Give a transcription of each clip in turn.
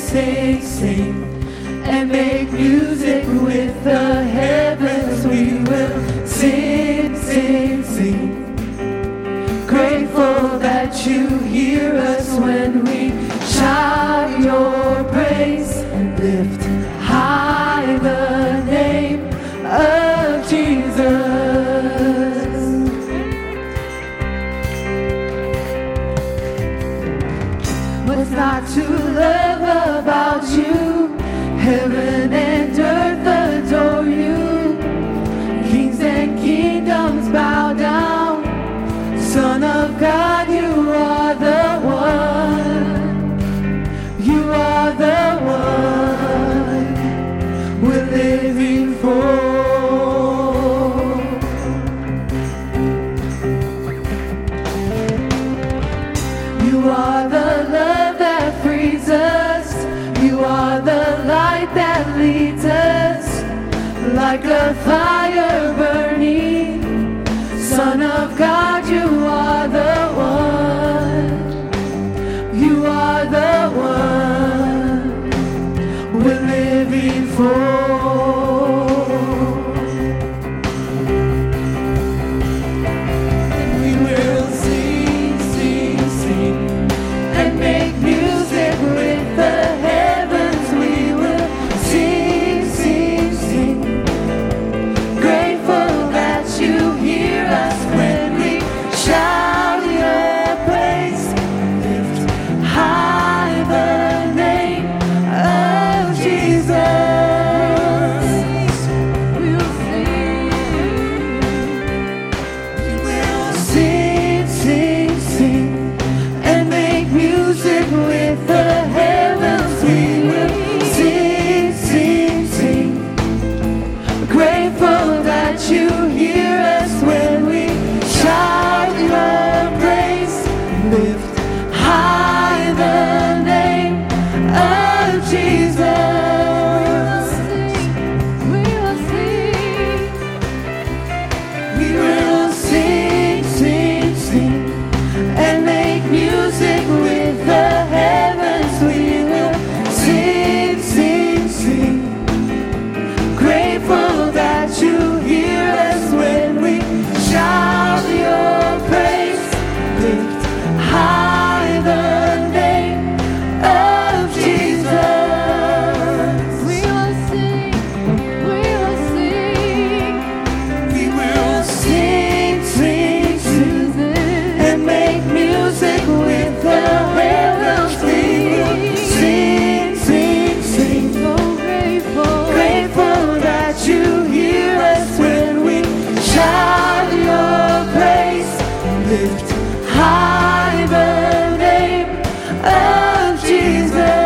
sing, sing, and make music with the heavens. We will sing, sing, sing. Grateful that you hear us when we shout your praise and lift high the name of Jesus. What's not to love about you? Heaven and earth adore you. Kings and kingdoms bow down. Son of God, you are the one. You are the one we're living for. You are the love that frees us. You are the light that leads us, like a fire burning. Son of God, you are the one. You are the one we're living for. We will sing, sing, sing, and make music with the heavens. We will sing, sing, sing. Grateful that you hear us when we shout your praise. Lift high the name of Jesus. We'll sing, sing, sing, and make music with the heavens. We will sing, sing, sing. Grateful that you hear us when we shout your praise. Lift high the name of Jesus. We will sing. We will sing, sing, sing, and make music with the heavens. We will sing, sing, sing. Grateful that you hear us when we shout your praise. Lift high the name of Jesus. We will sing, we will sing. We will sing, sing, sing, and make music with the heavens. We will sing, sing, sing. So grateful that you hear us when we shout your praise. Lift high the name of Jesus.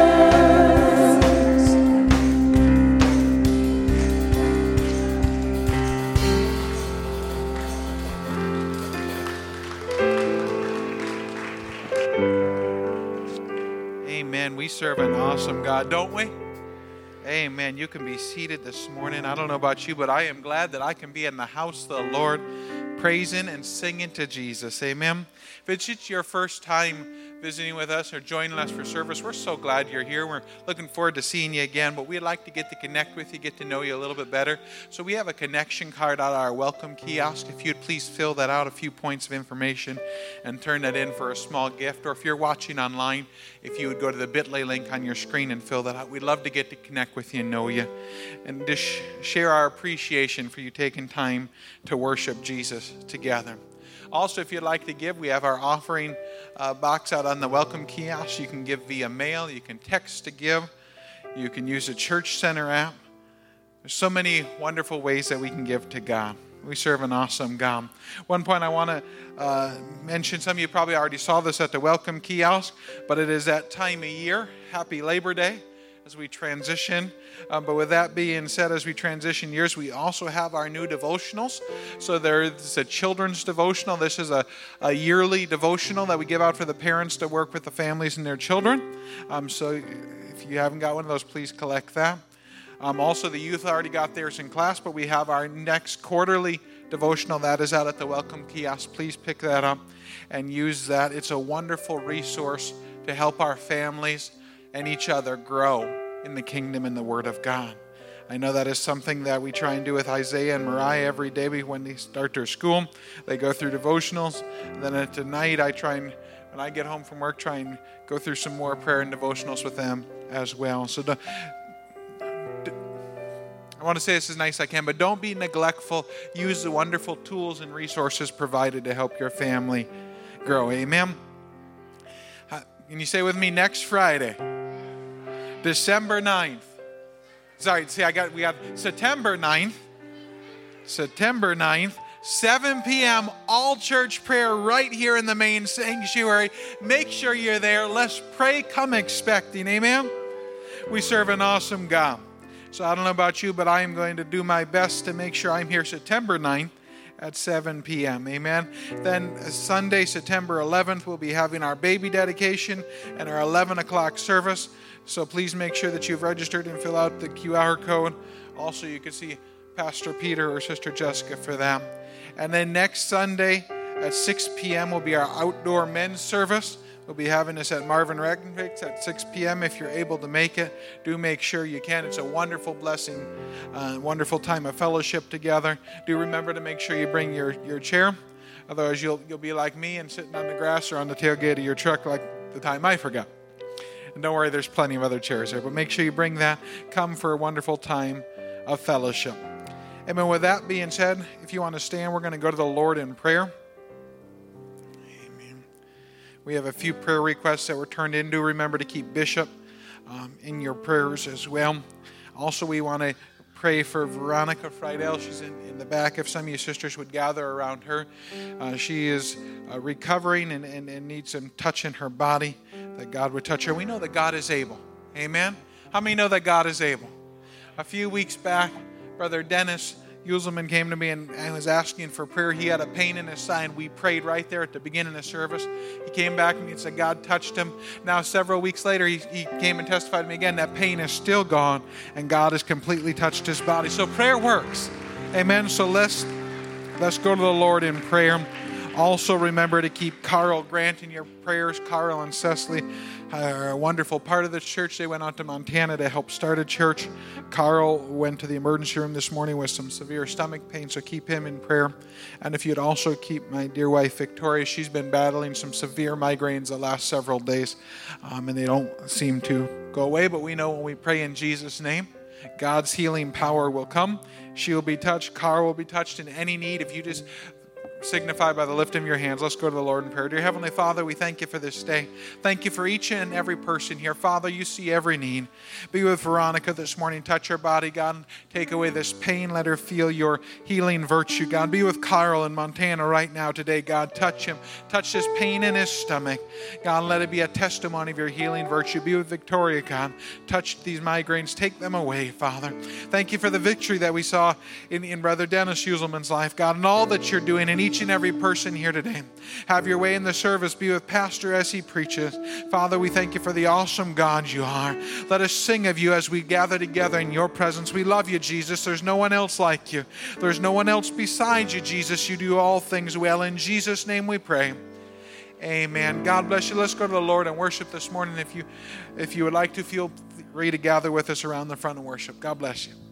Amen. We serve an awesome God, don't we? Amen. You can be seated this morning. I don't know about you, but I am glad that I can be in the house of the Lord, praising and singing to Jesus. Amen. If it's just your first time visiting with us or joining us for service, we're so glad you're here. We're looking forward to seeing you again, but we'd like to get to connect with you, get to know you a little bit better. So we have a connection card out of our welcome kiosk. If you'd please fill that out, a few points of information, and turn that in for a small gift. Or if you're watching online, if you would go to the bit.ly link on your screen and fill that out. We'd love to get to connect with you and know you, and just share our appreciation for you taking time to worship Jesus together. Also, if you'd like to give, we have our offering box out on the welcome kiosk. You can give via mail. You can text to give. You can use the Church Center app. There's so many wonderful ways that we can give to God. We serve an awesome God. One point I want to mention, some of you probably already saw this at the welcome kiosk, but it is that time of year. Happy Labor Day as we transition. But with that being said, as we transition years, we also have our new devotionals. So there's a children's devotional. This is a yearly devotional that we give out for the parents to work with the families and their children. So if you haven't got one of those, please collect that. Also, the youth already got theirs in class, but we have our next quarterly devotional that is out at the welcome kiosk. Please pick that up and use that. It's a wonderful resource to help our families and each other grow in the kingdom and the Word of God. I know that is something that we try and do with Isaiah and Mariah every day when they start their school. They go through devotionals. And then at night, I try and, when I get home from work, try and go through some more prayer and devotionals with them as well. So I want to say this as nice as I can, but don't be neglectful. Use the wonderful tools and resources provided to help your family grow. Amen? Can you say with me, next Friday, December 9th. Sorry, see, we got September 9th. September 9th, 7 p.m., all church prayer right here in the main sanctuary. Make sure you're there. Let's pray, come expecting. Amen? We serve an awesome God. So I don't know about you, but I am going to do my best to make sure I'm here September 9th at 7 p.m. Amen. Then Sunday, September 11th, we'll be having our baby dedication and our 11 o'clock service. So please make sure that you've registered and fill out the QR code. Also, you can see Pastor Peter or Sister Jessica for them. And then next Sunday at 6 p.m. will be our outdoor men's service. We'll be having this at Marvin Regnvix at 6 p.m. If you're able to make it, do make sure you can. It's a wonderful blessing, wonderful time of fellowship together. Do remember to make sure you bring your chair. Otherwise, you'll be like me and sitting on the grass or on the tailgate of your truck like the time I forgot. And don't worry, there's plenty of other chairs there. But make sure you bring that. Come for a wonderful time of fellowship. Amen. With that being said, if you want to stand, we're going to go to the Lord in prayer. Amen. We have a few prayer requests that were turned in. Do remember to keep Bishop in your prayers as well. Also, we want to pray for Veronica Friedel. She's in the back. If some of you sisters would gather around her. She is recovering and needs some touch in her body, that God would touch her. We know that God is able. Amen? How many know that God is able? A few weeks back, Brother Dennis Uselman came to me and was asking for prayer. He had a pain in his side. We prayed right there at the beginning of the service. He came back to me and said God touched him. Now, several weeks later, he came and testified to me again. That pain is still gone, and God has completely touched his body. So prayer works. Amen. So let's go to the Lord in prayer. Also, remember to keep Carl Grant in your prayers. Carl and Cecily are a wonderful part of the church. They went out to Montana to help start a church. Carl went to the emergency room this morning with some severe stomach pain, so keep him in prayer. And if you'd also keep my dear wife, Victoria, she's been battling some severe migraines the last several days, and they don't seem to go away. But we know when we pray in Jesus' name, God's healing power will come. She will be touched. Carl will be touched in any need. If you just signify by the lift of your hands. Let's go to the Lord in prayer. Dear Heavenly Father, we thank you for this day. Thank you for each and every person here. Father, you see every need. Be with Veronica this morning. Touch her body, God. Take away this pain. Let her feel your healing virtue, God. Be with Carl in Montana right now today, God. Touch him. Touch this pain in his stomach. God, let it be a testimony of your healing virtue. Be with Victoria, God. Touch these migraines. Take them away, Father. Thank you for the victory that we saw in Brother Dennis Uselman's life, God, and all that you're doing in each and every person here today. Have your way in the service. Be with Pastor as he preaches. Father, we thank you for the awesome God you are. Let us sing of you as we gather together in your presence. We love you, Jesus. There's no one else like you. There's no one else besides you, Jesus. You do all things well. In Jesus' name we pray. Amen. God bless you. Let's go to the Lord and worship this morning. If you would like to, feel free to gather with us around the front and worship. God bless you.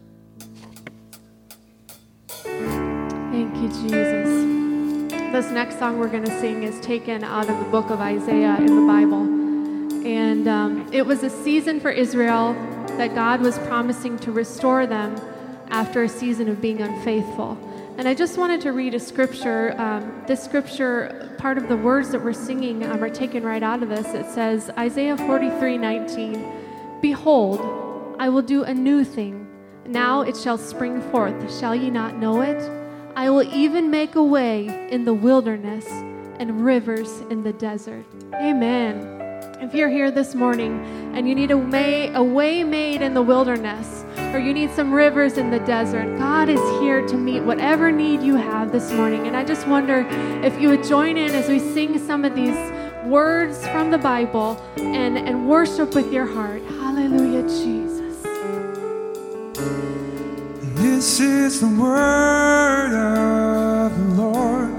Thank you, Jesus. This next song we're going to sing is taken out of the book of Isaiah in the Bible. And it was a season for Israel that God was promising to restore them after a season of being unfaithful. And I just wanted to read a scripture. This scripture, part of the words that we're singing are taken right out of this. It says, Isaiah 43:19, Behold, I will do a new thing. Now it shall spring forth. Shall ye not know it? I will even make a way in the wilderness and rivers in the desert. Amen. If you're here this morning and you need a way made in the wilderness, or you need some rivers in the desert, God is here to meet whatever need you have this morning. And I just wonder if you would join in as we sing some of these words from the Bible and worship with your heart. Hallelujah, Jesus. This is the word of the Lord,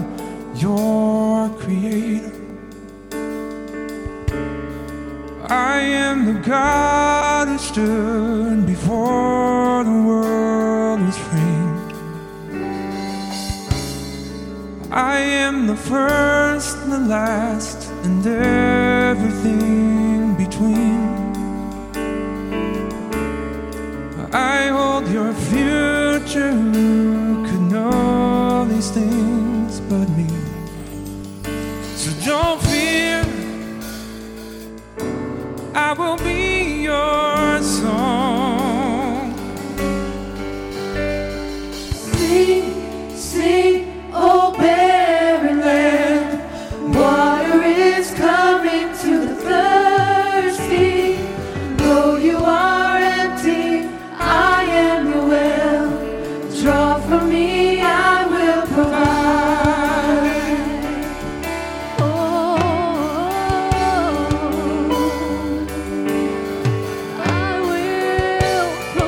your Creator. I am the God who stood before the world was framed. I am the first and the last and everything between. I hold your future. Who could know these things but me? So don't fear, I will be your song. Sing, sing, oh barren land, water is coming to the thirsty. Though you are empty, I am your well. Draw from me, I will provide. Oh, I will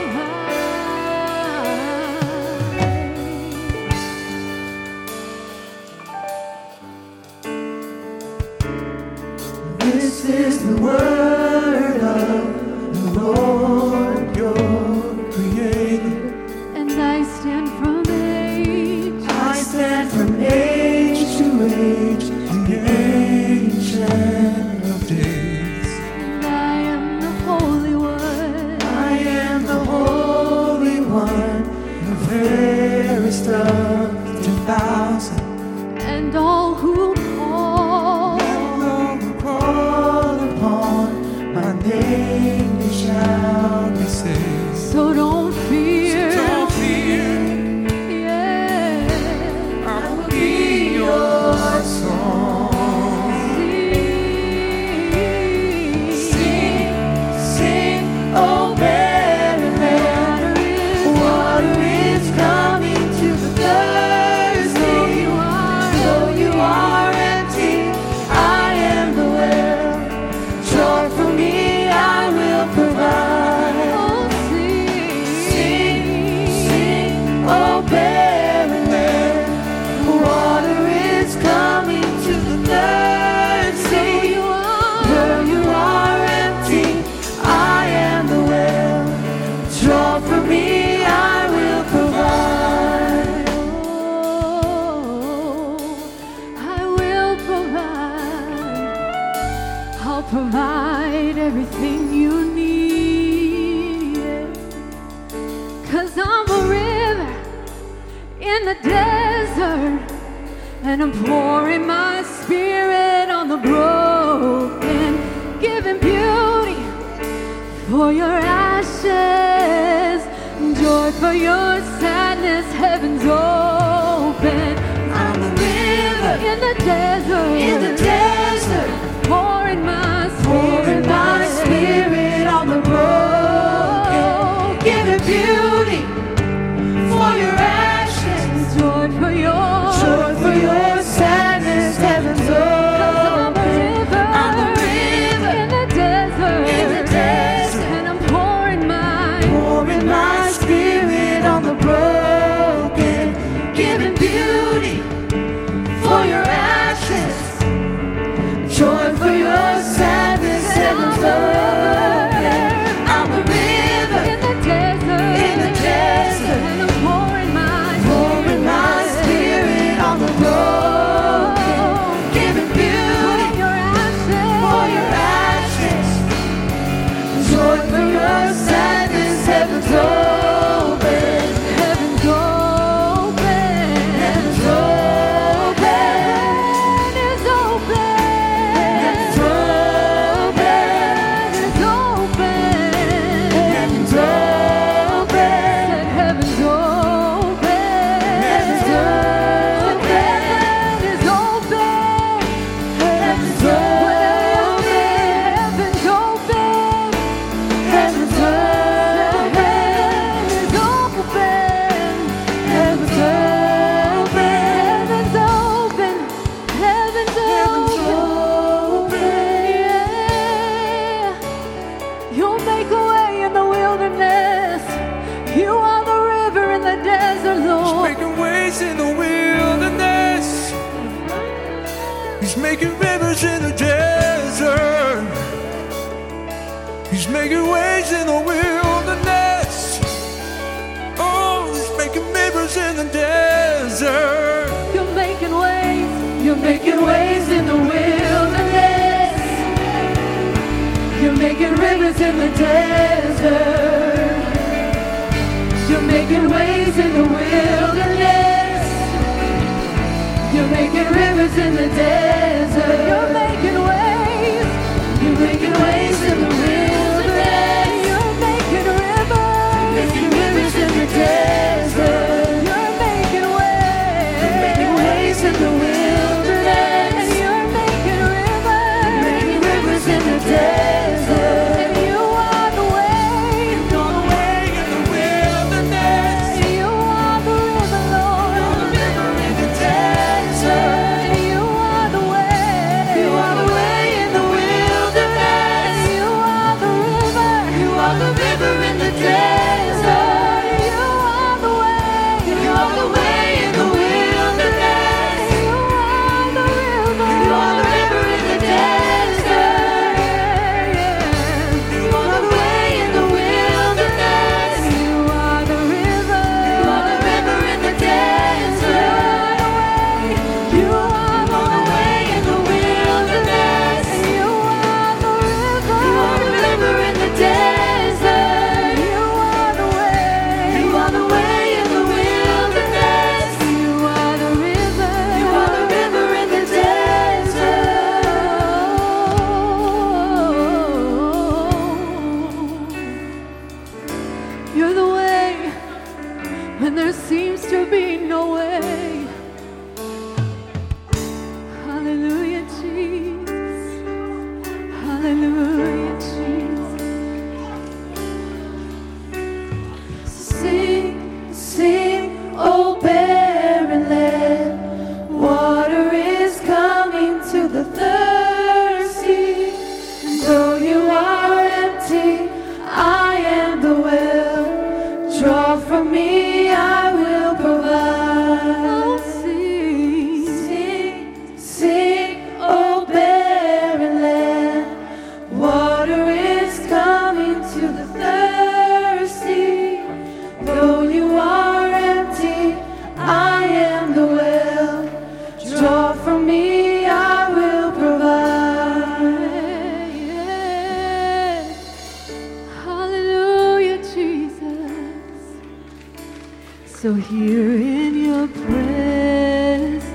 provide. This is the word of the Lord your Creator. And I stand from age. I stand from age to age, the Ancient of Days. And I am the Holy One. I am the Holy One, the fairest of 2,000. And all who call. And all who call upon my name, they shall be saved. So don't fear. Don't fear, Yeah. I will be your song. Sing, sing, oh barren land, water is coming to the thirsty. Though you are empty, I am the well. Draw from me, I will provide. Oh, Sing, sing, oh barren land, water is coming to the thirsty. Though you are empty, I am the well. Draw from me, I will provide. I will provide. I'll provide everything you need. 'Cause I'm a river in the desert, and I'm pouring my spirit on the broken, giving beauty for your ashes, joy for your sadness. Heaven's open. I'm a river In the desert, in the desert, pouring my pouring my spirit on the broken, giving beauty for your ashes, joy for your joy for your sadness. Heaven's open. I'm a river in the desert, in the desert, and I'm pouring my spirit on the broken, giving beauty for your ashes, joy for your sadness. Heaven's open. I'm a river in the desert, in the desert, and I'm pouring my spirit on the broken, giving beauty your ashes, for your ashes, joy for your sadness. Heaven's open. heaven's open, Heaven's open. heaven is open, Heaven's open. heaven is open, Heaven's open. said heaven's open, Heaven's open. heaven is open, Heaven's open. heaven's open. Heaven's open. Heaven's open. Heaven's open. Heaven's open. Heaven's open. Yeah. You'll make a way in the wilderness. You are the river in the desert, Lord. making ways in the wilderness. He's making rivers in the desert. He's making making ways in the wilderness. Oh, he's making rivers in the desert. You're making ways. You're making ways in the wilderness. You're making rivers in the desert. You're making ways in the wilderness. You're making rivers in the desert. You're making ways. You're making ways in the wilderness. You're making rivers. You're making rivers in the desert. You're making ways. You're making ways in the wilderness. You're making rivers. You're making rivers in the desert. And you are the way. You're the way in the wilderness. You are the river, Lord. You're the river in the desert. You are the way. You are the way in the wilderness. You are the river. You are the river in the desert. You are the way. You are the way in the wilderness. You are the river. You are the river in the desert. You are the way in the wilderness. You are the river. You are the river in the desert. You are You are the way in the wilderness. You are the river. You are the river in the desert. You are the way. You are the way in the wilderness. You are the river. You are the river in the desert. You're the way when there seems to be no way. Hallelujah, Jesus. Hallelujah, Jesus. Sing, sing, oh barren land. Water is coming to the thirsty. And though you are empty, I am the well. Draw from me, I will provide. Sing, Sing, sing, oh barren land. Water is coming to the thirsty. Though you are empty, I am the well. Draw from me, I will provide. hallelujah, Jesus. So here in your presence,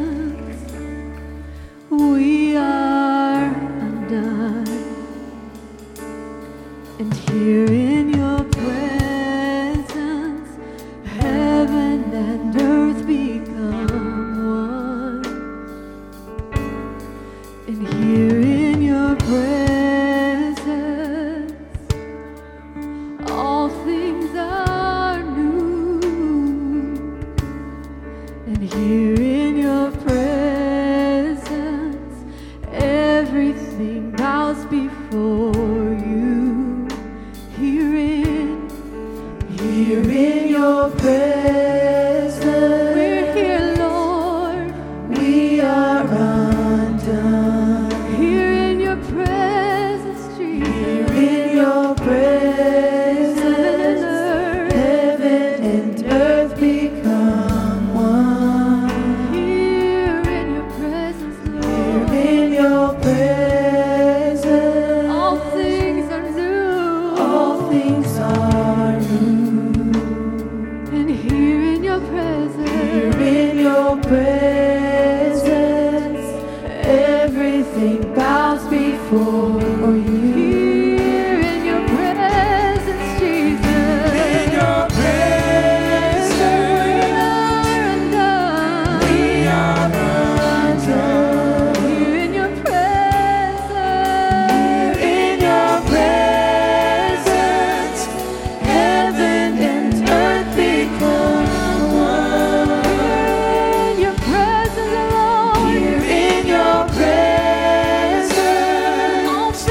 we are undone. And here in your presence, heaven and earth become one. And here in your presence, all things are new. And here in your presence, everything bows before you. Here in your presence, we're here, Lord. we are undone. Here in your presence, Jesus. Here in your presence, heaven and earth become one. Here in your presence, Here Lord. in your presence, All things are new. all things are new. And here in your presence, Here in your presence, everything bows before you. here in your presence, Jesus. In your presence, We are undone. we are undone. Here in your presence, In your presence, heaven and earth become one. in your presence, Lord. Here in your presence,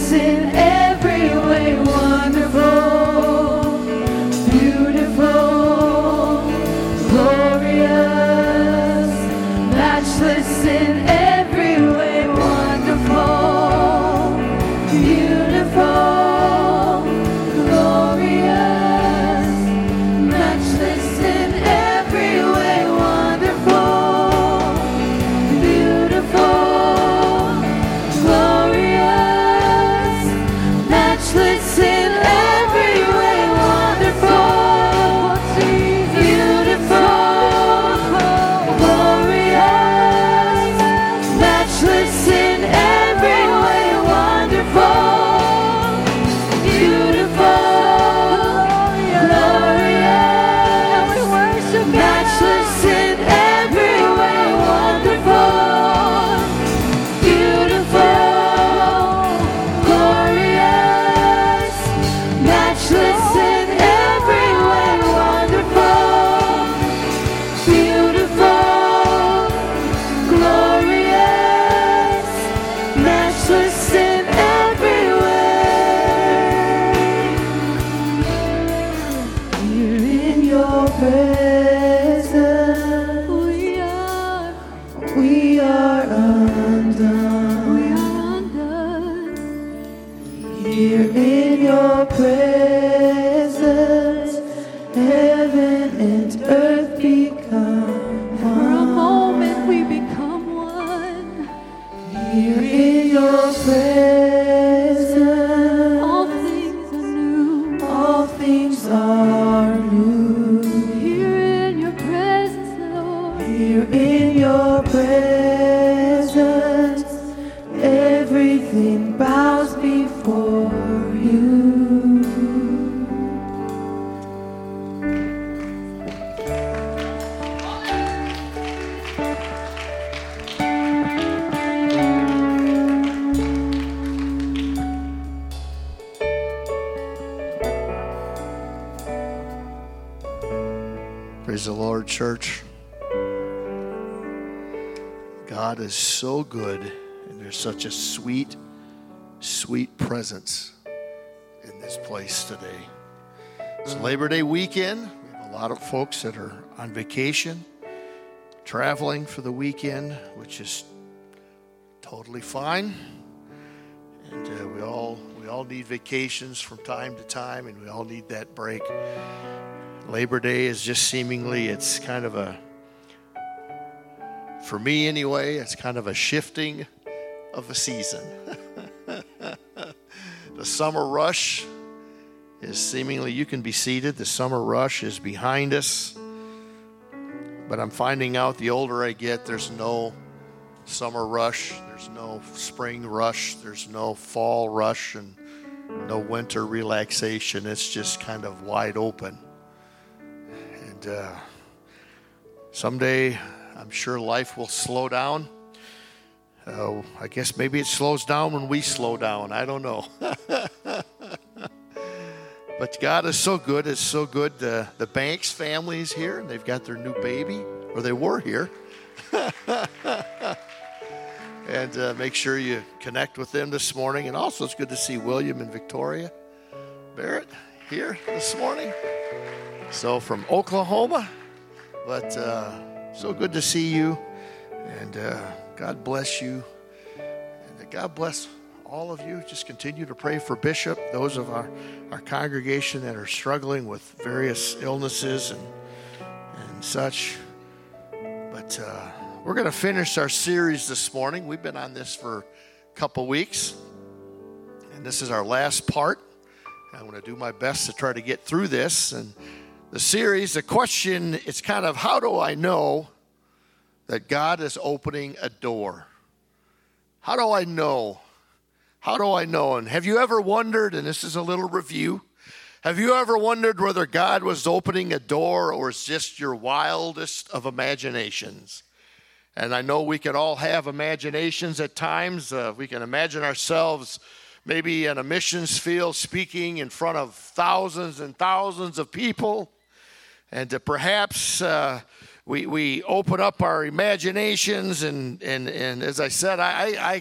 matchless in every way, wonderful, beautiful, glorious, matchless in every way, wonderful, beautiful, glorious, matchless in every way, wonderful, beautiful, glorious, matchless in every way, wonderful, beautiful, glorious, matchless in every way, wonderful, beautiful, glorious, matchless in every way, wonderful, beautiful, glorious, matchless in every way, wonderful, beautiful, glorious, matchless in every way. Here in your presence, we are undone. Here in your presence, heaven and earth become For a one. moment we become one. Here in your presence, All things are new. all things are new. Here in your presence, Lord. Here in your presence, everything bows before you. Praise the Lord, church. God is so good, and there's such a sweet, sweet presence in this place today. It's Labor Day weekend. We have a lot of folks that are on vacation, traveling for the weekend, which is totally fine. And we all need vacations from time to time, and we all need that break. Labor Day is just seemingly, it's kind of a, for me anyway, it's kind of a shifting of a season. The summer rush is seemingly, you can be seated, the summer rush is behind us. But I'm finding out the older I get, there's no summer rush, there's no spring rush, there's no fall rush, and no winter relaxation. It's just kind of wide open. And someday, I'm sure life will slow down. I guess maybe it slows down when we slow down. I don't know. But God is so good. It's so good. The Banks family is here, and they've got their new baby, or they were here. And make sure you connect with them this morning. And also, it's good to see William and Victoria Barrett here this morning. So from Oklahoma, but so good to see you, and God bless you, and God bless all of you. Just continue to pray for Bishop, those of our congregation that are struggling with various illnesses and such. But we're going to finish our series this morning. We've been on this for a couple weeks, and this is our last part. I'm going to do my best to try to get through this. And the series, the question, it's kind of, how do I know that God is opening a door? How do I know? How do I know? And have you ever wondered, and this is a little review, have you ever wondered whether God was opening a door or it's just your wildest of imaginations? And I know we can all have imaginations at times. We can imagine ourselves maybe in a missions field speaking in front of thousands and thousands of people. And perhaps we open up our imaginations, and as I said, I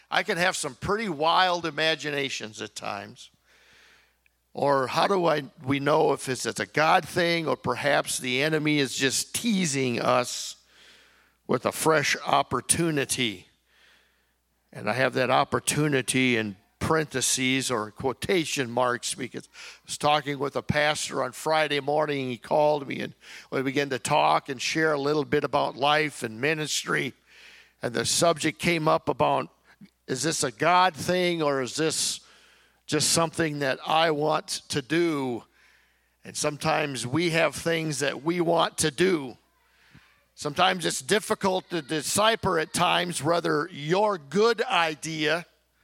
I can have some pretty wild imaginations at times. Or how do we know if it's a God thing, or perhaps the enemy is just teasing us with a fresh opportunity? And I have that opportunity in parentheses or quotation marks because I was talking with a pastor on Friday morning. He called me and we began to talk and share a little bit about life and ministry. And the subject came up about, is this a God thing or is this just something that I want to do? And sometimes we have things that we want to do. Sometimes it's difficult to decipher at times whether your good idea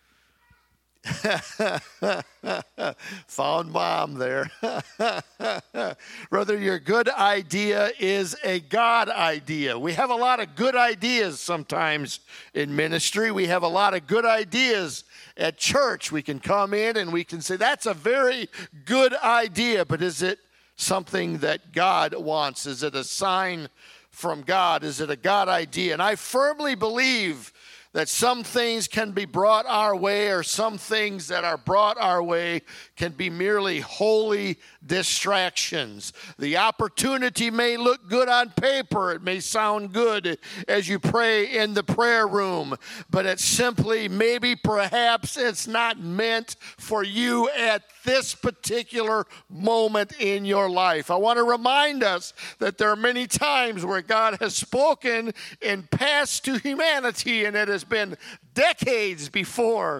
found mom there. Whether your good idea is a God idea. We have a lot of good ideas sometimes in ministry. We have a lot of good ideas at church. We can come in and we can say, that's a very good idea, but is it something that God wants? Is it a sign from God? Is it a God idea? And I firmly believe that some things can be brought our way, or some things that are brought our way can be merely holy distractions. The opportunity may look good on paper. It may sound good as you pray in the prayer room, but it's simply, maybe perhaps it's not meant for you at this particular moment in your life. I want to remind us that there are many times where God has spoken in past to humanity, and it has been decades before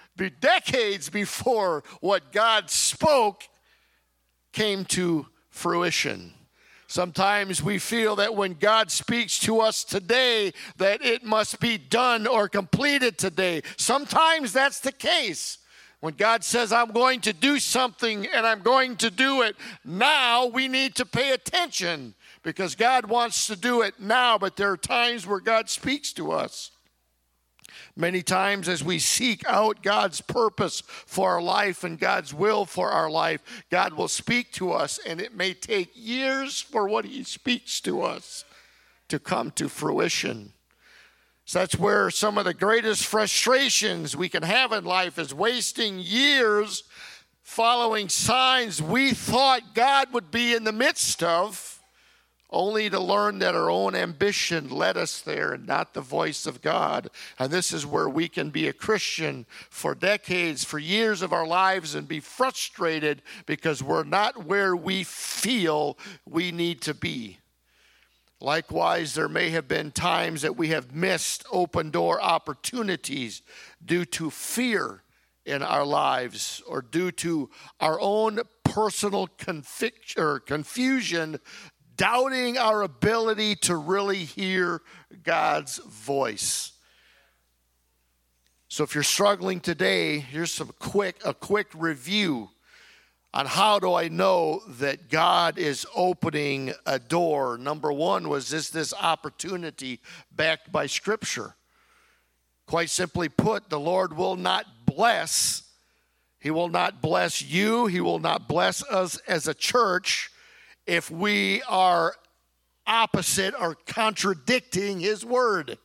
what God spoke came to fruition. Sometimes we feel that when God speaks to us today, that it must be done or completed today. Sometimes that's the case. When God says, I'm going to do something and I'm going to do it now, we need to pay attention because God wants to do it now, but there are times where God speaks to us. Many times as we seek out God's purpose for our life and God's will for our life, God will speak to us, and it may take years for what he speaks to us to come to fruition. So that's where some of the greatest frustrations we can have in life is wasting years following signs we thought God would be in the midst of, only to learn that our own ambition led us there and not the voice of God. And this is where we can be a Christian for decades, for years of our lives, and be frustrated because we're not where we feel we need to be. Likewise, there may have been times that we have missed open door opportunities due to fear in our lives or due to our own personal confusion, doubting our ability to really hear God's voice. So if you're struggling today, here's a quick review on how do I know that God is opening a door. Number one was this opportunity backed by Scripture. Quite simply put, the Lord will not bless. He will not bless you. He will not bless us as a church if we are opposite or contradicting his word.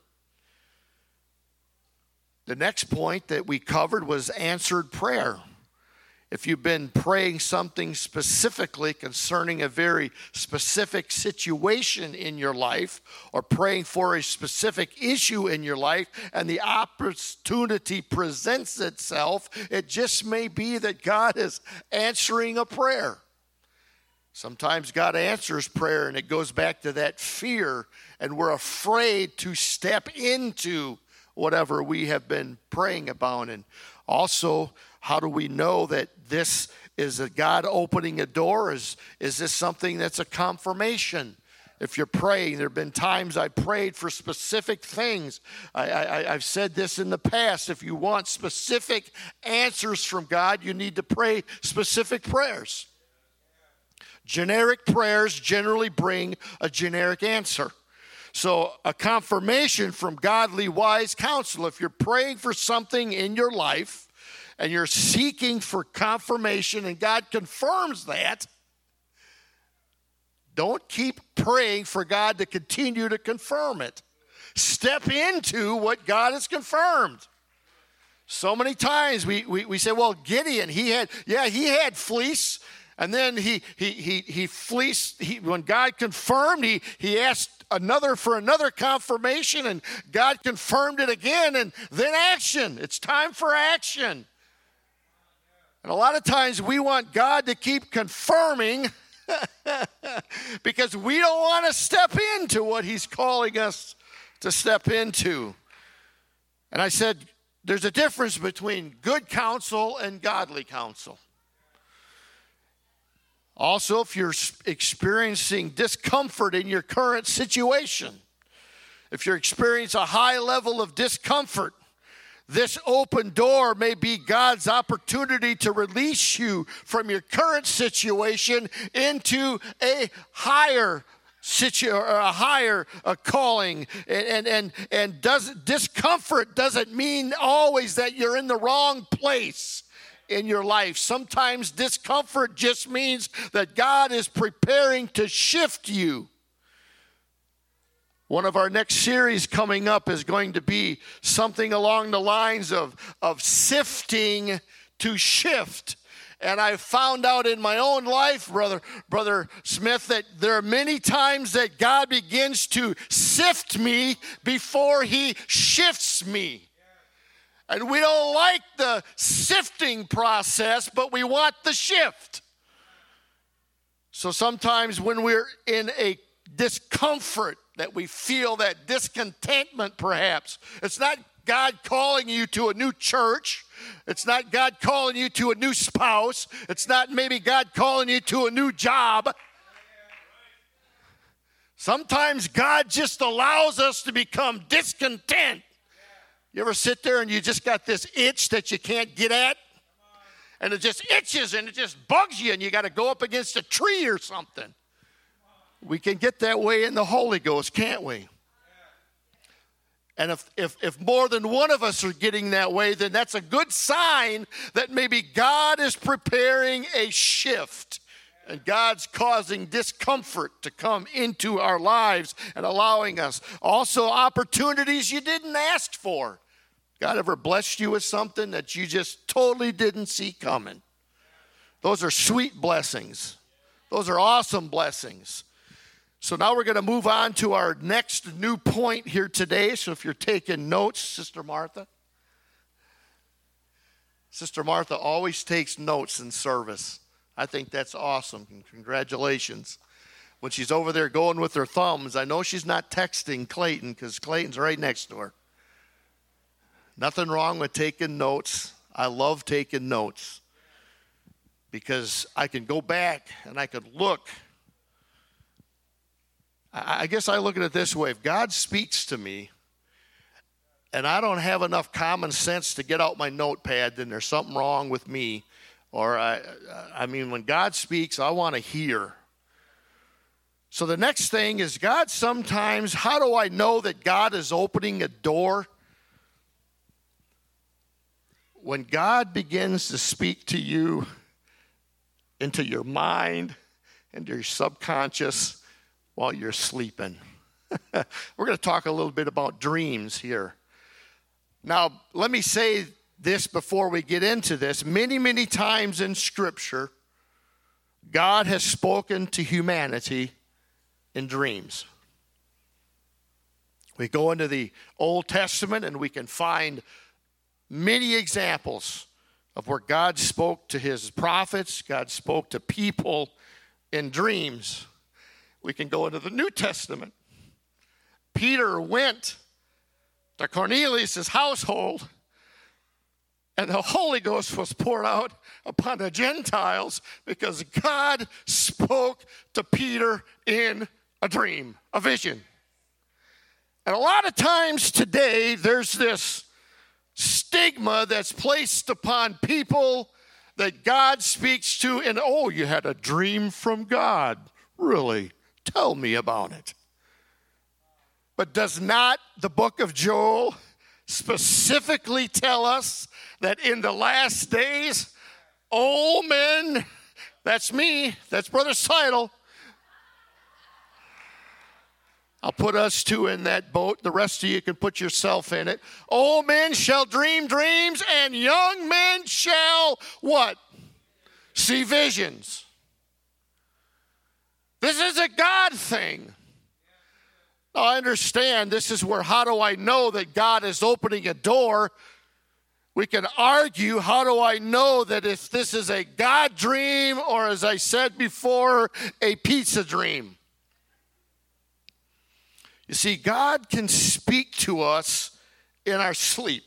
The next point that we covered was answered prayer. If you've been praying something specifically concerning a very specific situation in your life, or praying for a specific issue in your life, and the opportunity presents itself, it just may be that God is answering a prayer. Sometimes God answers prayer and it goes back to that fear, and we're afraid to step into whatever we have been praying about. And also, how do we know that this is a God opening a door? Is this something that's a confirmation? If you're praying, there have been times I prayed for specific things. I've said this in the past. If you want specific answers from God, you need to pray specific prayers. Generic prayers generally bring a generic answer. So a confirmation from godly wise counsel. If you're praying for something in your life and you're seeking for confirmation and God confirms that, don't keep praying for God to continue to confirm it. Step into what God has confirmed. So many times we say, well, Gideon, he had fleece. And then he fleeced. When God confirmed, he asked for another confirmation, and God confirmed it again, and then action. It's time for action. And a lot of times we want God to keep confirming because we don't want to step into what he's calling us to step into. And I said, there's a difference between good counsel and godly counsel. Also, if you're experiencing discomfort in your current situation, if you're experiencing a high level of discomfort, this open door may be God's opportunity to release you from your current situation into a higher calling. And discomfort doesn't mean always that you're in the wrong place in your life. Sometimes discomfort just means that God is preparing to shift you. One of our next series coming up is going to be something along the lines of sifting to shift. And I found out in my own life, Brother Smith, that there are many times that God begins to sift me before he shifts me. And we don't like the sifting process, but we want the shift. So sometimes when we're in a discomfort, that we feel that discontentment perhaps, it's not God calling you to a new church. It's not God calling you to a new spouse. It's not maybe God calling you to a new job. Sometimes God just allows us to become discontent. You ever sit there and you just got this itch that you can't get at? And it just itches and it just bugs you and you got to go up against a tree or something. We can get that way in the Holy Ghost, can't we? And if more than one of us are getting that way, then that's a good sign that maybe God is preparing a shift. And God's causing discomfort to come into our lives and allowing us. Also, opportunities you didn't ask for. God ever blessed you with something that you just totally didn't see coming? Those are sweet blessings. Those are awesome blessings. So now we're going to move on to our next new point here today. So if you're taking notes, Sister Martha. Sister Martha always takes notes in service. I think that's awesome. Congratulations. When she's over there going with her thumbs, I know she's not texting Clayton because Clayton's right next to her. Nothing wrong with taking notes. I love taking notes because I can go back and I could look. I guess I look at it this way. If God speaks to me and I don't have enough common sense to get out my notepad, then there's something wrong with me. Or, I mean, when God speaks, I want to hear. So the next thing is God sometimes, how do I know that God is opening a door? When God begins to speak to you into your mind and your subconscious while you're sleeping. We're going to talk a little bit about dreams here. Now, let me say this before we get into this. Many, many times in Scripture, God has spoken to humanity in dreams. We go into the Old Testament and we can find many examples of where God spoke to his prophets, God spoke to people in dreams. We can go into the New Testament. Peter went to Cornelius' household, and the Holy Ghost was poured out upon the Gentiles because God spoke to Peter in a dream, a vision. And a lot of times today, there's this stigma that's placed upon people that God speaks to, and oh, you had a dream from God. Really? Tell me about it. But does not the book of Joel specifically tell us that in the last days, old men, that's me, that's Brother Seidel, I'll put us two in that boat. The rest of you can put yourself in it. Old men shall dream dreams, and young men shall what? See visions. This is a God thing. Now, I understand this is where, how do I know that God is opening a door? We can argue, how do I know that if this is a God dream or, as I said before, a pizza dream? You see, God can speak to us in our sleep.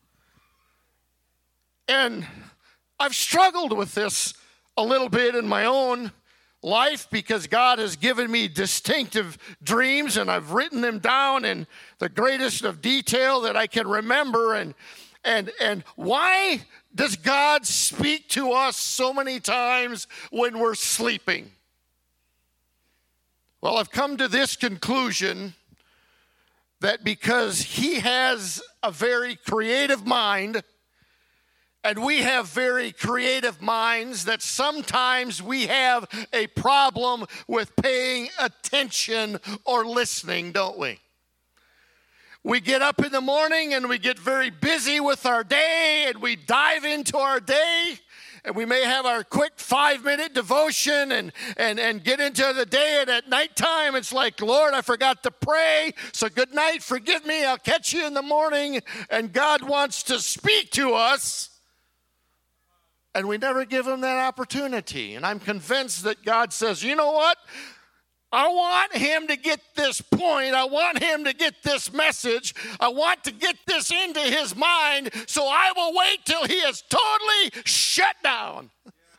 And I've struggled with this a little bit in my own life because God has given me distinctive dreams, and I've written them down in the greatest of detail that I can remember. And why does God speak to us so many times when we're sleeping? Well, I've come to this conclusion that because He has a very creative mind, and we have very creative minds, that sometimes we have a problem with paying attention or listening, don't we? We get up in the morning and we get very busy with our day, and we dive into our day, and we may have our quick 5-minute devotion and get into the day, and at nighttime it's like, Lord, I forgot to pray, so good night, forgive me, I'll catch you in the morning. And God wants to speak to us, and we never give Him that opportunity. And I'm convinced that God says, you know what? I want him to get this point. I want him to get this message. I want to get this into his mind, so I will wait till he is totally shut down.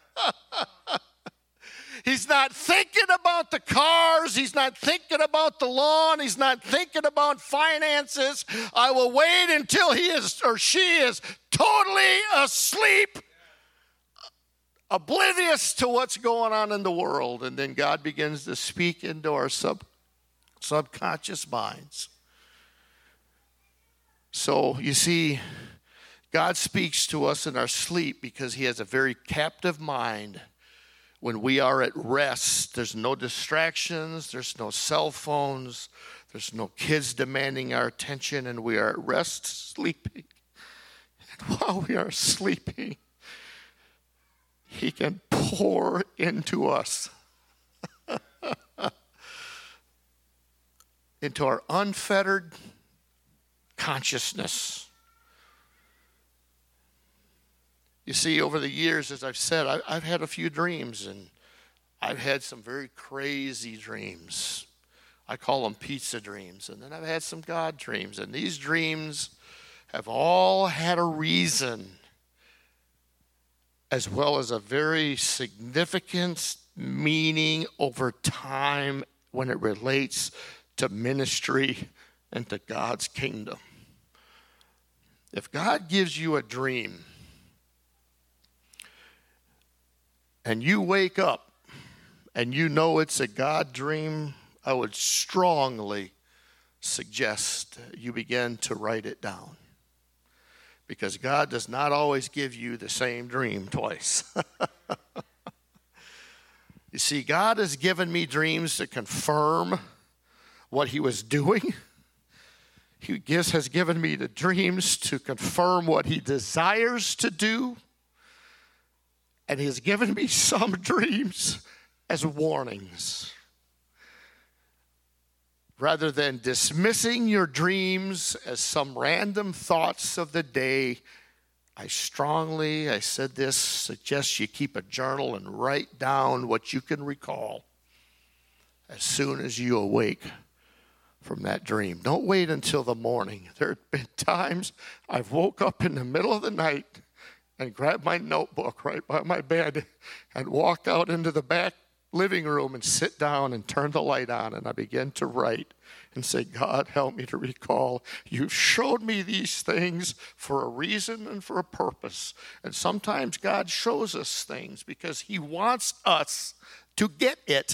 He's not thinking about the cars. He's not thinking about the lawn. He's not thinking about finances. I will wait until he is or she is totally asleep, oblivious to what's going on in the world. And then God begins to speak into our subconscious minds. So you see, God speaks to us in our sleep because he has a very captive mind. When we are at rest, there's no distractions, there's no cell phones, there's no kids demanding our attention, and we are at rest, sleeping. And while we are sleeping, he can pour into us, into our unfettered consciousness. You see, over the years, as I've said, I've had a few dreams, and I've had some very crazy dreams. I call them pizza dreams. And then I've had some God dreams. And these dreams have all had a reason, as well as a very significant meaning over time when it relates to ministry and to God's kingdom. If God gives you a dream and you wake up and you know it's a God dream, I would strongly suggest you begin to write it down. Because God does not always give you the same dream twice. You see, God has given me dreams to confirm what he was doing. He has given me the dreams to confirm what he desires to do. And he has given me some dreams as warnings. Rather than dismissing your dreams as some random thoughts of the day, I suggest you keep a journal and write down what you can recall as soon as you awake from that dream. Don't wait until the morning. There have been times I've woke up in the middle of the night and grabbed my notebook right by my bed and walk out into the back living room and sit down and turn the light on, and I begin to write and say, God, help me to recall. You've showed me these things for a reason and for a purpose. And sometimes God shows us things because he wants us to get it.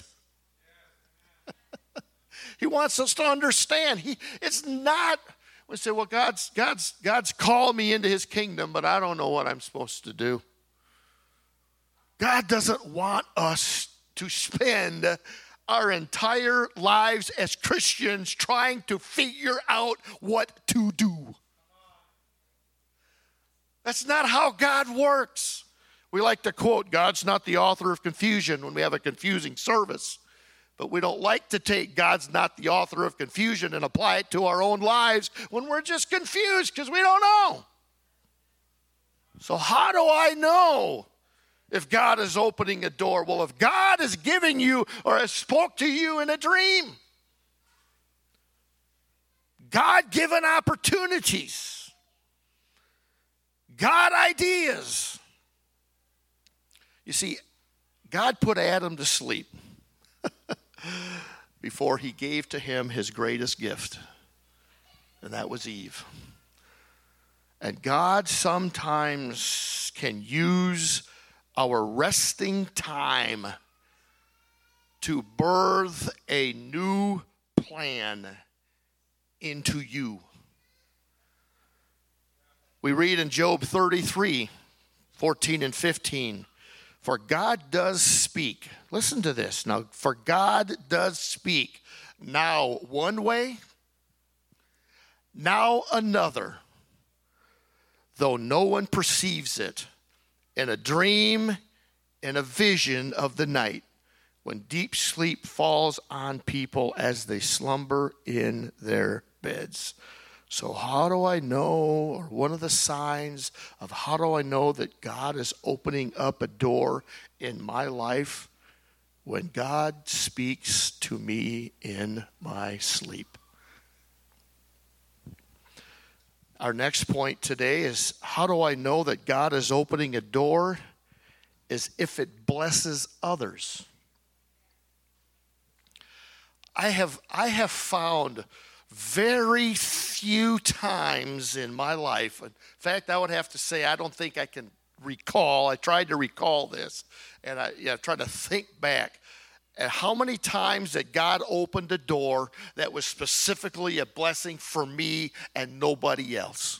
He wants us to understand. It's not, we say, well, God's called me into his kingdom, but I don't know what I'm supposed to do. God doesn't want us to spend our entire lives as Christians trying to figure out what to do. That's not how God works. We like to quote, God's not the author of confusion when we have a confusing service. But we don't like to take God's not the author of confusion and apply it to our own lives when we're just confused because we don't know. So how do I know if God is opening a door? Well, if God is giving you or has spoke to you in a dream, God-given opportunities, God ideas. You see, God put Adam to sleep before he gave to him his greatest gift, and that was Eve. And God sometimes can use our resting time to birth a new plan into you. We read in Job 33, 14 and 15, for God does speak. Listen to this. Now, for God does speak now one way, now another, though no one perceives it, in a dream, in a vision of the night, when deep sleep falls on people as they slumber in their beds. So how do I know, or one of the signs of how do I know that God is opening up a door in my life? When God speaks to me in my sleep. Our next point today is, how do I know that God is opening a door? Is if it blesses others. I have found very few times in my life, in fact, I would have to say I don't think I can recall. I tried to recall this, and I tried to think back at how many times that God opened a door that was specifically a blessing for me and nobody else.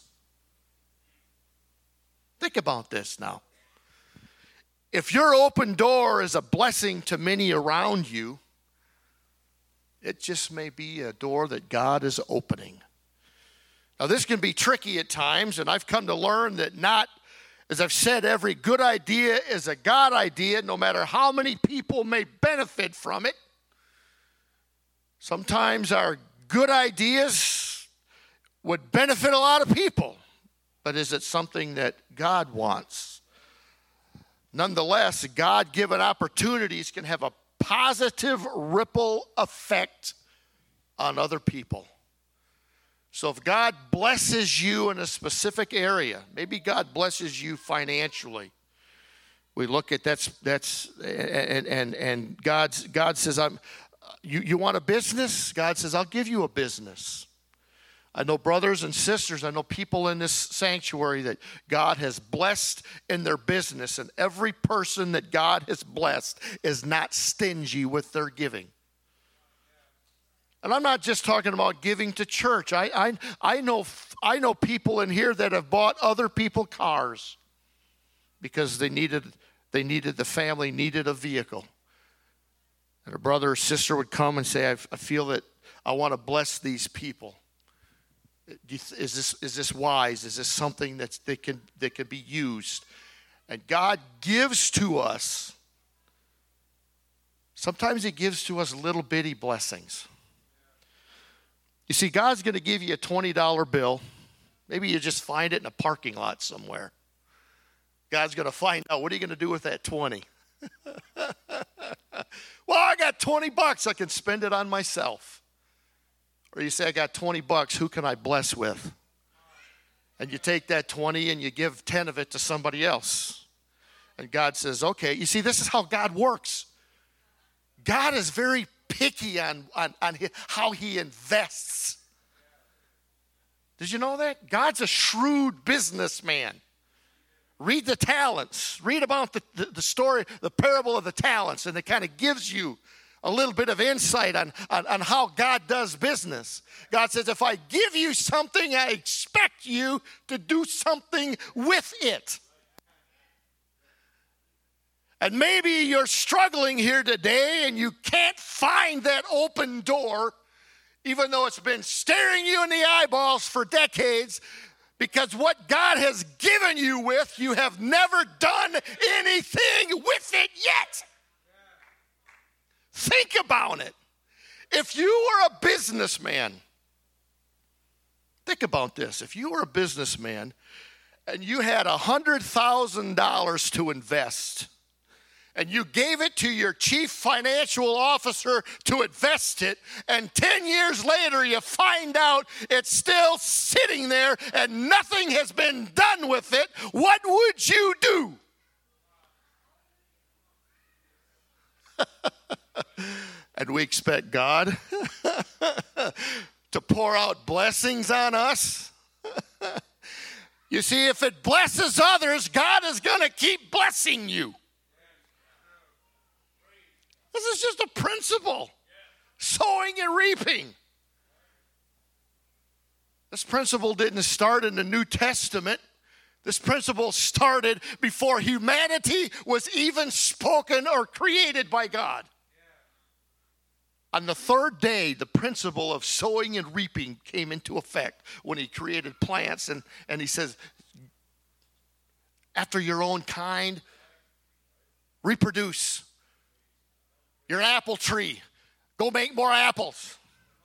Think about this now. If your open door is a blessing to many around you, it just may be a door that God is opening. Now, this can be tricky at times, and I've come to learn that not, as I've said, every good idea is a God idea, no matter how many people may benefit from it. Sometimes our good ideas would benefit a lot of people, but is it something that God wants? Nonetheless, God-given opportunities can have a positive ripple effect on other people. So if God blesses you in a specific area, maybe God blesses you financially. We look at and God says, you want a business? God says, I'll give you a business. I know brothers and sisters, I know people in this sanctuary that God has blessed in their business, and every person that God has blessed is not stingy with their giving. And I'm not just talking about giving to church. I know people in here that have bought other people cars because the family needed a vehicle. And a brother or sister would come and say, I feel that I want to bless these people. Is this wise? Is this something that can be used? And God gives to us. Sometimes He gives to us little bitty blessings. You see, God's going to give you a $20 bill. Maybe you just find it in a parking lot somewhere. God's going to find out, what are you going to do with that 20? Well, I got $20. I can spend it on myself. Or you say, I got $20. Who can I bless with? And you take that 20 and you give 10 of it to somebody else. And God says, okay. You see, this is how God works. God is very picky on how He invests. Did you know that? God's a shrewd businessman. Read the talents. Read about the story, the parable of the talents, and it kind of gives you a little bit of insight on how God does business. God says, if I give you something, I expect you to do something with it. And maybe you're struggling here today and you can't find that open door, even though it's been staring you in the eyeballs for decades, because what God has given you with, you have never done anything with it yet. Think about it. If you were a businessman, think about this. If you were a businessman and you had $100,000 to invest, and you gave it to your chief financial officer to invest it, and 10 years later you find out it's still sitting there and nothing has been done with it, what would you do? And we expect God to pour out blessings on us. You see, if it blesses others, God is going to keep blessing you. This is just a principle. Sowing and reaping. This principle didn't start in the New Testament. This principle started before humanity was even spoken or created by God. On the third day, the principle of sowing and reaping came into effect when he created plants. And he says, after your own kind, reproduce. You're an apple tree. Go make more apples.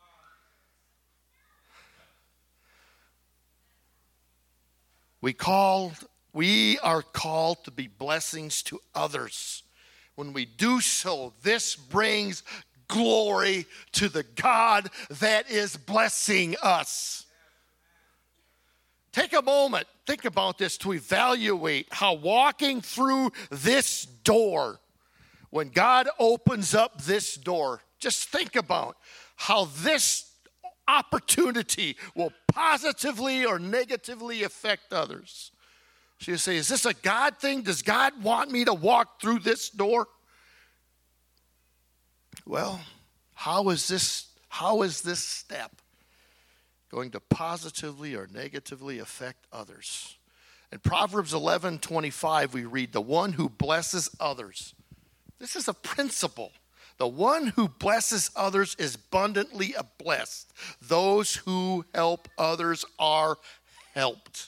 We are called to be blessings to others. When we do so, this brings glory to the God that is blessing us. Take a moment, think about this, to evaluate how walking through this door, when God opens up this door, just think about how this opportunity will positively or negatively affect others. So you say, is this a God thing? Does God want me to walk through this door? Well, how is this step going to positively or negatively affect others? In Proverbs 11:25, we read, the one who blesses others. This is a principle. The one who blesses others is abundantly blessed. Those who help others are helped.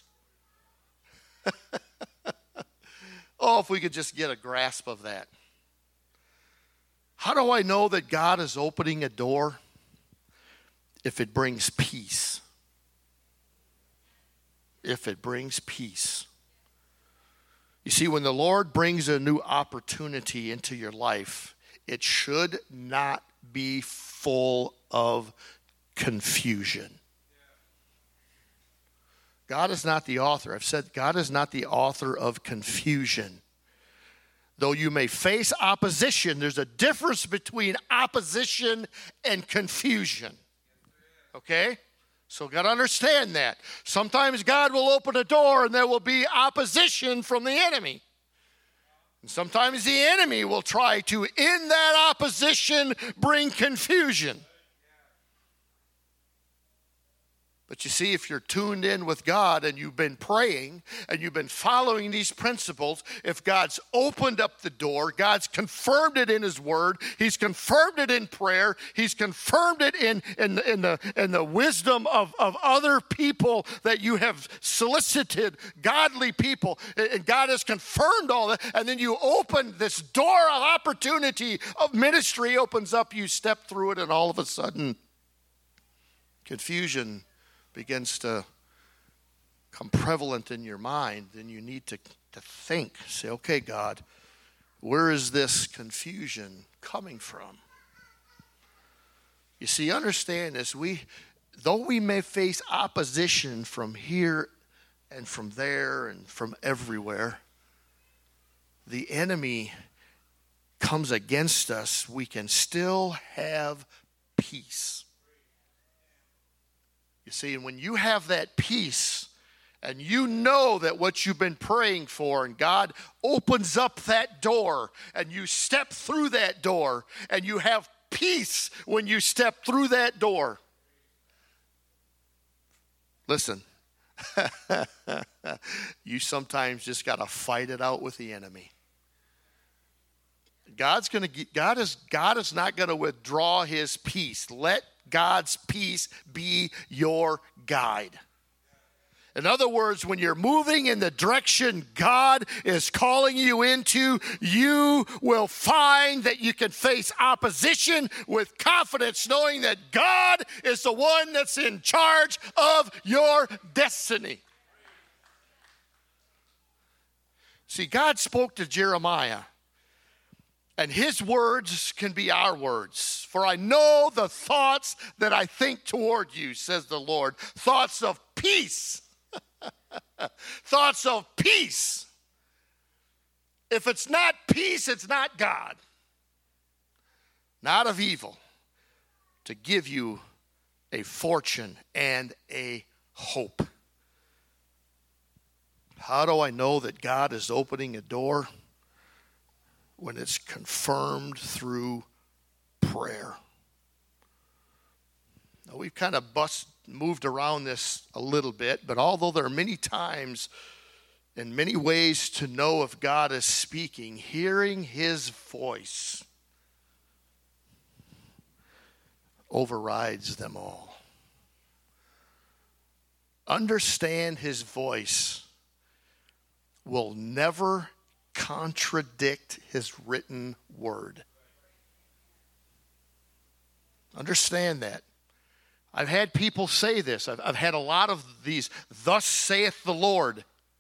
Oh, if we could just get a grasp of that. How do I know that God is opening a door? If it brings peace. If it brings peace. You see, when the Lord brings a new opportunity into your life, it should not be full of confusion. God is not the author. I've said God is not the author of confusion. Though you may face opposition, there's a difference between opposition and confusion. Okay? So got to understand that. Sometimes God will open a door and there will be opposition from the enemy. And sometimes the enemy will try to, in that opposition, bring confusion. But you see, if you're tuned in with God and you've been praying and you've been following these principles, if God's opened up the door, God's confirmed it in His Word, He's confirmed it in prayer, He's confirmed it in the wisdom of other people that you have solicited, godly people, and God has confirmed all that, and then you open this door of opportunity of ministry, opens up, you step through it, and all of a sudden, confusion begins to become prevalent in your mind, then you need to think, say, okay, God, where is this confusion coming from? You see, understand this, though we may face opposition from here and from there and from everywhere, the enemy comes against us, we can still have peace. You see, and when you have that peace and you know that what you've been praying for and God opens up that door and you step through that door and you have peace when you step through that door. Listen, you sometimes just got to fight it out with the enemy. God is not going to withdraw his peace. Let God's peace be your guide. In other words, when you're moving in the direction God is calling you into, you will find that you can face opposition with confidence, knowing that God is the one that's in charge of your destiny. See, God spoke to Jeremiah, and his words can be our words. For I know the thoughts that I think toward you, says the Lord, thoughts of peace. Thoughts of peace. If it's not peace, it's not God. Not of evil. To give you a fortune and a hope. How do I know that God is opening a door? When it's confirmed through prayer. Now, we've kind of moved around this a little bit, but although there are many times and many ways to know if God is speaking, hearing his voice overrides them all. Understand his voice will never contradict his written word. Understand that. I've had people say this. I've had a lot of these, thus saith the Lord.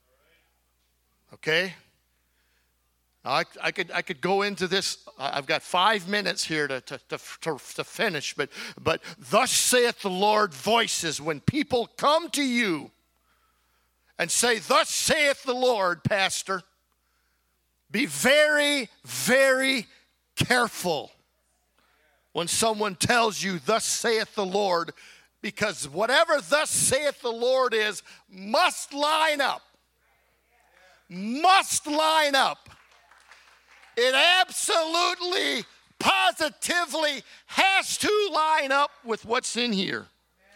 Okay? Now I could go into this. I've got 5 minutes here to finish, but thus saith the Lord voices when people come to you and say, thus saith the Lord, Pastor. Be very, very careful when someone tells you, thus saith the Lord, because whatever thus saith the Lord is, must line up. Must line up. It absolutely, positively has to line up with what's in here.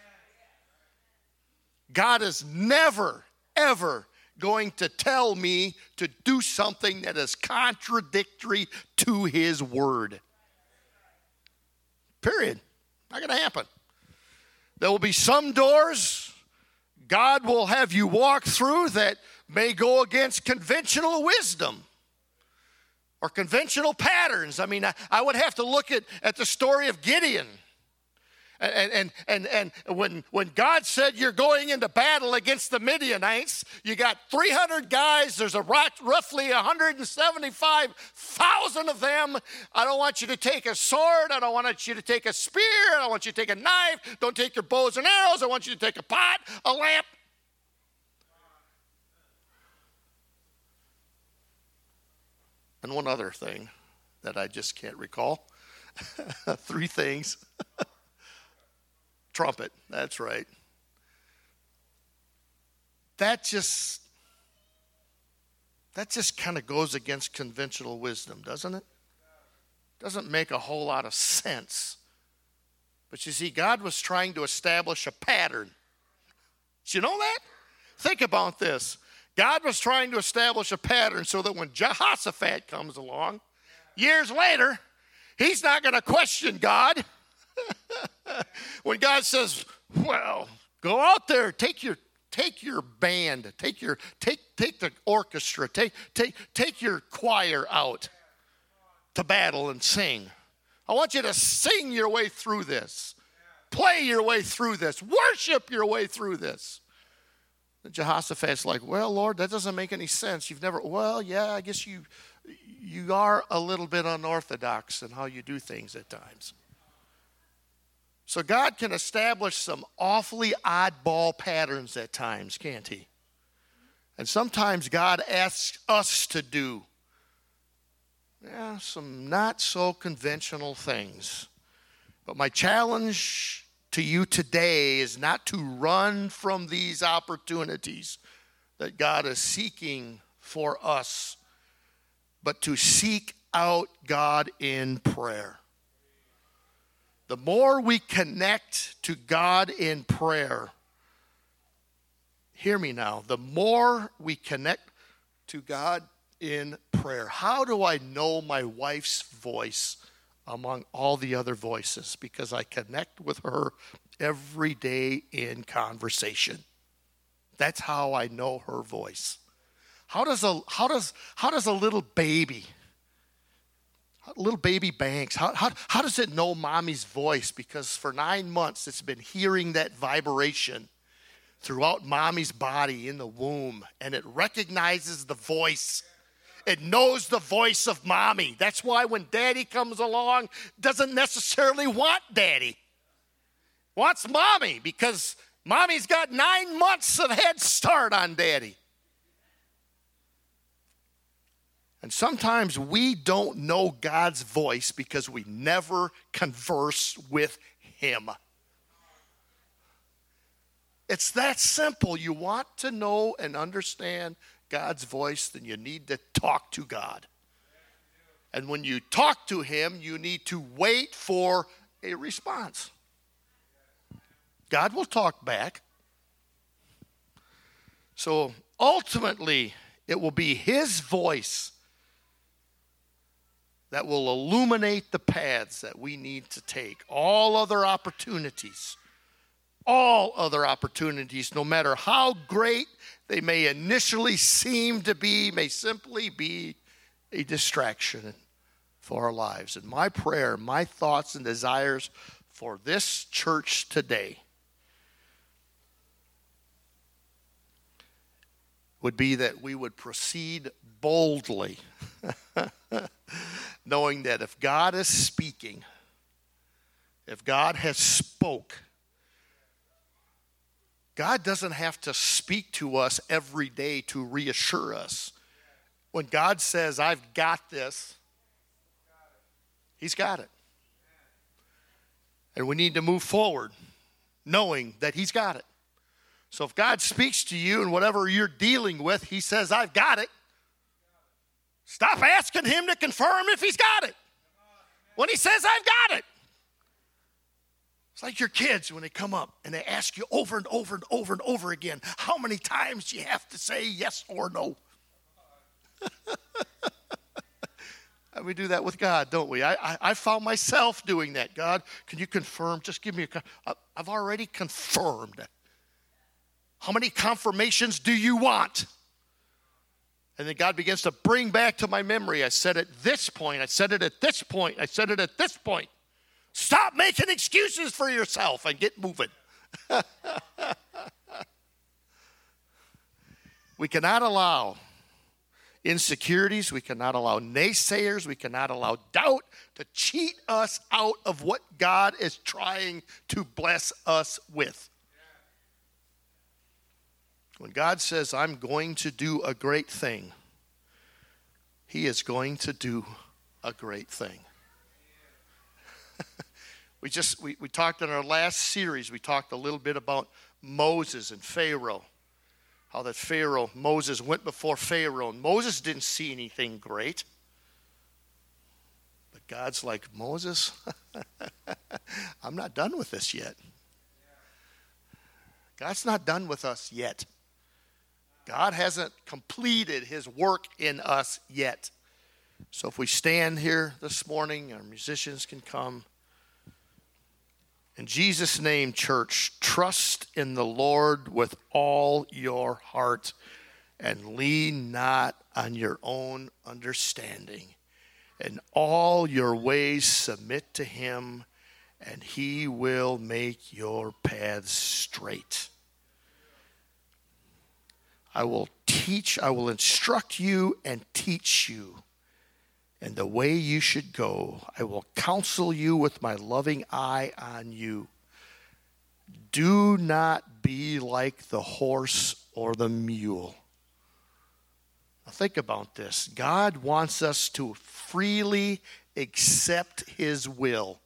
God is never, ever going to tell me to do something that is contradictory to his word. Period. Not going to happen. There will be some doors God will have you walk through that may go against conventional wisdom or conventional patterns. I mean, I would have to look at the story of Gideon. And when God said you're going into battle against the Midianites, you got 300 guys, there's roughly 175,000 of them. I don't want you to take a sword, I don't want you to take a spear, I don't want you to take a knife, don't take your bows and arrows, I want you to take a pot, a lamp. And one other thing that I just can't recall. 3 things. Trumpet, that's right. That just kind of goes against conventional wisdom, doesn't it? Doesn't make a whole lot of sense. But you see, God was trying to establish a pattern. Did you know that? Think about this. God was trying to establish a pattern so that when Jehoshaphat comes along, years later, he's not going to question God. When God says, well, go out there, take your band, take the orchestra, take your choir out to battle and sing. I want you to sing your way through this. Play your way through this. Worship your way through this. And Jehoshaphat's like, well, Lord, that doesn't make any sense. Well, yeah, I guess you are a little bit unorthodox in how you do things at times. So God can establish some awfully oddball patterns at times, can't he? And sometimes God asks us to do some not so conventional things. But my challenge to you today is not to run from these opportunities that God is seeking for us, but to seek out God in prayer. The more we connect to God in prayer, hear me now, the more we connect to God in prayer. How do I know my wife's voice among all the other voices? Because I connect with her every day in conversation. That's how I know her voice. How does a little baby Banks, how does it know mommy's voice? Because for 9 months it's been hearing that vibration throughout mommy's body in the womb, and it recognizes the voice. It knows the voice of mommy. That's why when daddy comes along, doesn't necessarily want daddy. Wants mommy, because mommy's got 9 months of head start on daddy. And sometimes we don't know God's voice because we never converse with him. It's that simple. You want to know and understand God's voice, then you need to talk to God. And when you talk to him, you need to wait for a response. God will talk back. So ultimately, it will be his voice that will illuminate the paths that we need to take. All other opportunities, no matter how great they may initially seem to be, may simply be a distraction for our lives. And my prayer, my thoughts and desires for this church today would be that we would proceed boldly, knowing that if God is speaking, if God has spoke, God doesn't have to speak to us every day to reassure us. When God says, I've got this, he's got it. And we need to move forward knowing that he's got it. So if God speaks to you and whatever you're dealing with, he says, I've got it. Stop asking him to confirm if he's got it. When he says, I've got it. It's like your kids when they come up and they ask you over and over and over and over again, how many times do you have to say yes or no? And we do that with God, don't we? I found myself doing that. God, can you confirm? Just give me I've already confirmed. How many confirmations do you want? And then God begins to bring back to my memory, I said at this point, I said it at this point, I said it at this point. Stop making excuses for yourself and get moving. We cannot allow insecurities, we cannot allow naysayers, we cannot allow doubt to cheat us out of what God is trying to bless us with. When God says, I'm going to do a great thing, he is going to do a great thing. We talked in our last series, we talked a little bit about Moses and Pharaoh. How that Moses went before Pharaoh, and Moses didn't see anything great. But God's like, Moses, I'm not done with this yet. God's not done with us yet. God hasn't completed his work in us yet. So if we stand here this morning, our musicians can come. In Jesus' name, church, trust in the Lord with all your heart and lean not on your own understanding. In all your ways submit to him, and he will make your paths straight. I will instruct you and teach you in the way you should go. I will counsel you with my loving eye on you. Do not be like the horse or the mule. Now think about this. God wants us to freely accept his will,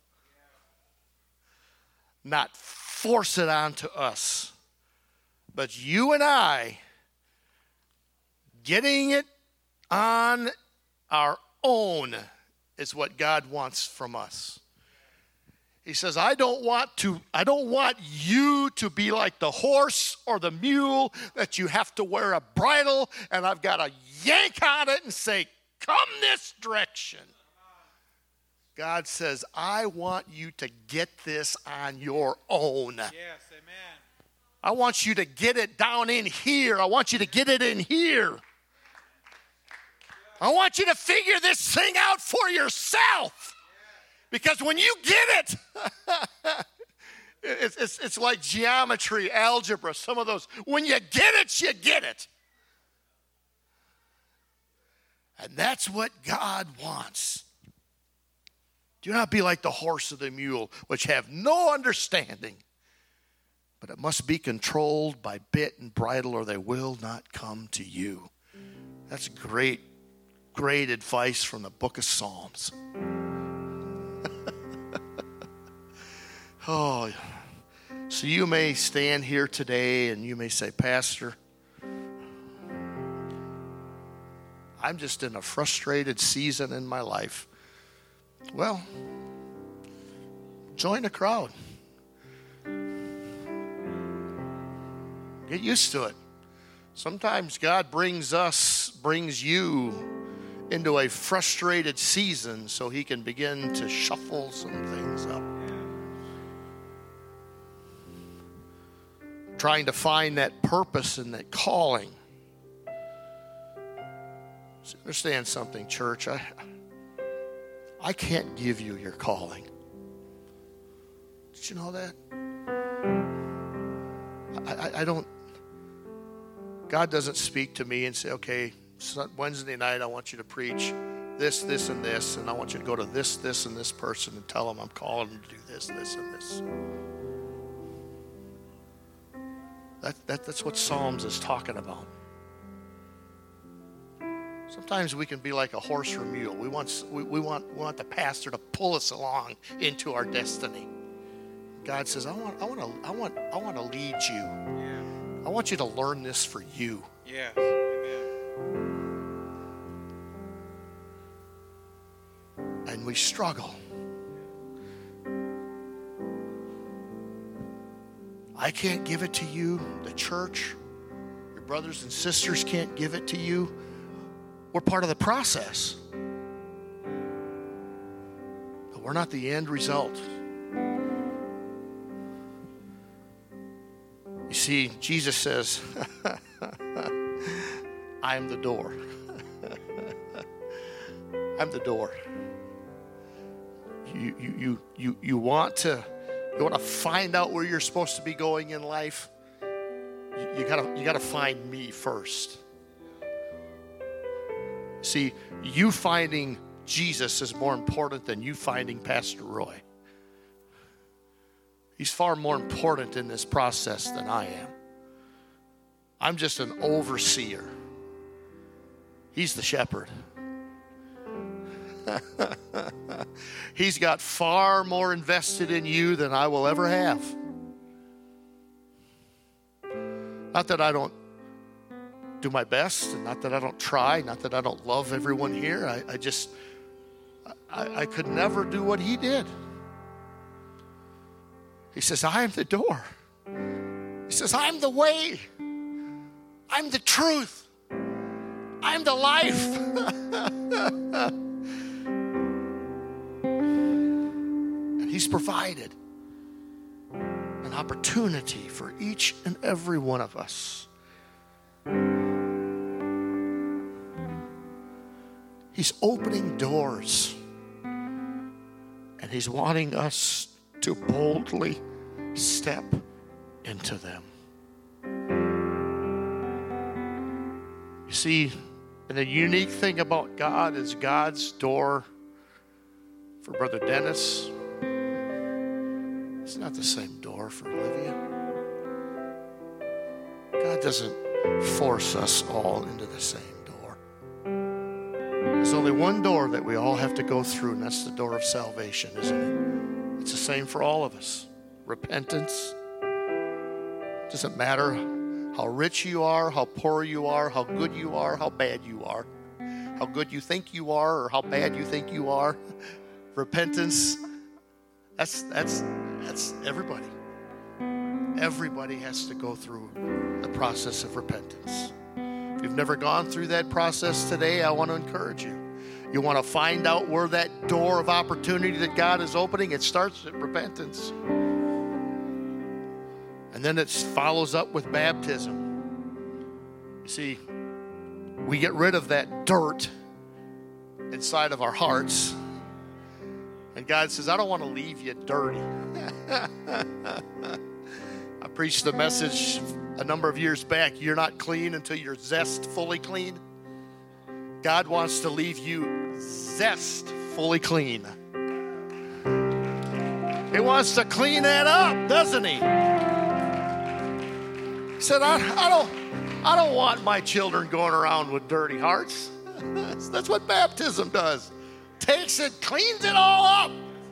not force it onto us. But you and I, getting it on our own is what God wants from us. He says, I don't want you to be like the horse or the mule that you have to wear a bridle and I've got to yank on it and say, come this direction. God says, I want you to get this on your own. Yes, amen. I want you to get it down in here. I want you to get it in here. I want you to figure this thing out for yourself. Because when you get it, it's like geometry, algebra, some of those. When you get it, you get it. And that's what God wants. Do not be like the horse or the mule, which have no understanding, but it must be controlled by bit and bridle, or they will not come to you. That's great, great advice from the book of Psalms. Oh, so you may stand here today and you may say, Pastor, I'm just in a frustrated season in my life. Well, join the crowd. Get used to it. Sometimes God brings you into a frustrated season so he can begin to shuffle some things up. Trying to find that purpose and that calling. So understand something, church. I can't give you your calling. Did you know that? I don't. God doesn't speak to me and say, okay, Wednesday night I want you to preach this, this, and this, and I want you to go to this, this, and this person and tell them I'm calling them to do this, this, and this. That's what Psalms is talking about. Sometimes we can be like a horse or mule. We want the pastor to pull us along into our destiny. God says, I want to lead you. Yeah. I want you to learn this for you. Yes, amen. And we struggle. I can't give it to you. The church, your brothers and sisters can't give it to you. We're part of the process. But we're not the end result. You see, Jesus says, I am the door. I'm the door. You want to find out where you're supposed to be going in life? You gotta find me first. See, you finding Jesus is more important than you finding Pastor Roy. He's far more important in this process than I am. I'm just an overseer. He's the shepherd. He's got far more invested in you than I will ever have. Not that I don't do my best, and not that I don't try, not that I don't love everyone here. I could never do what he did. He says, I am the door. He says, I'm the way. I'm the truth. I'm the life. And he's provided an opportunity for each and every one of us. He's opening doors, and he's wanting us to boldly step into them. You see, and the unique thing about God is God's door for Brother Dennis. It's not the same door for Olivia. God doesn't force us all into the same door. There's only one door that we all have to go through, and that's the door of salvation, isn't it? It's the same for all of us. Repentance. Doesn't matter how rich you are, how poor you are, how good you are, how bad you are, how good you think you are, or how bad you think you are. Repentance, that's everybody. Everybody has to go through the process of repentance. If you've never gone through that process today, I want to encourage you. You want to find out where that door of opportunity that God is opening? It starts at repentance. And then it follows up with baptism. You see, we get rid of that dirt inside of our hearts. And God says, I don't want to leave you dirty. I preached a message a number of years back. You're not clean until you're zest fully clean. God wants to leave you zest fully clean. He wants to clean that up, doesn't he? He said, I don't want my children going around with dirty hearts. That's what baptism does. Takes it, cleans it all up,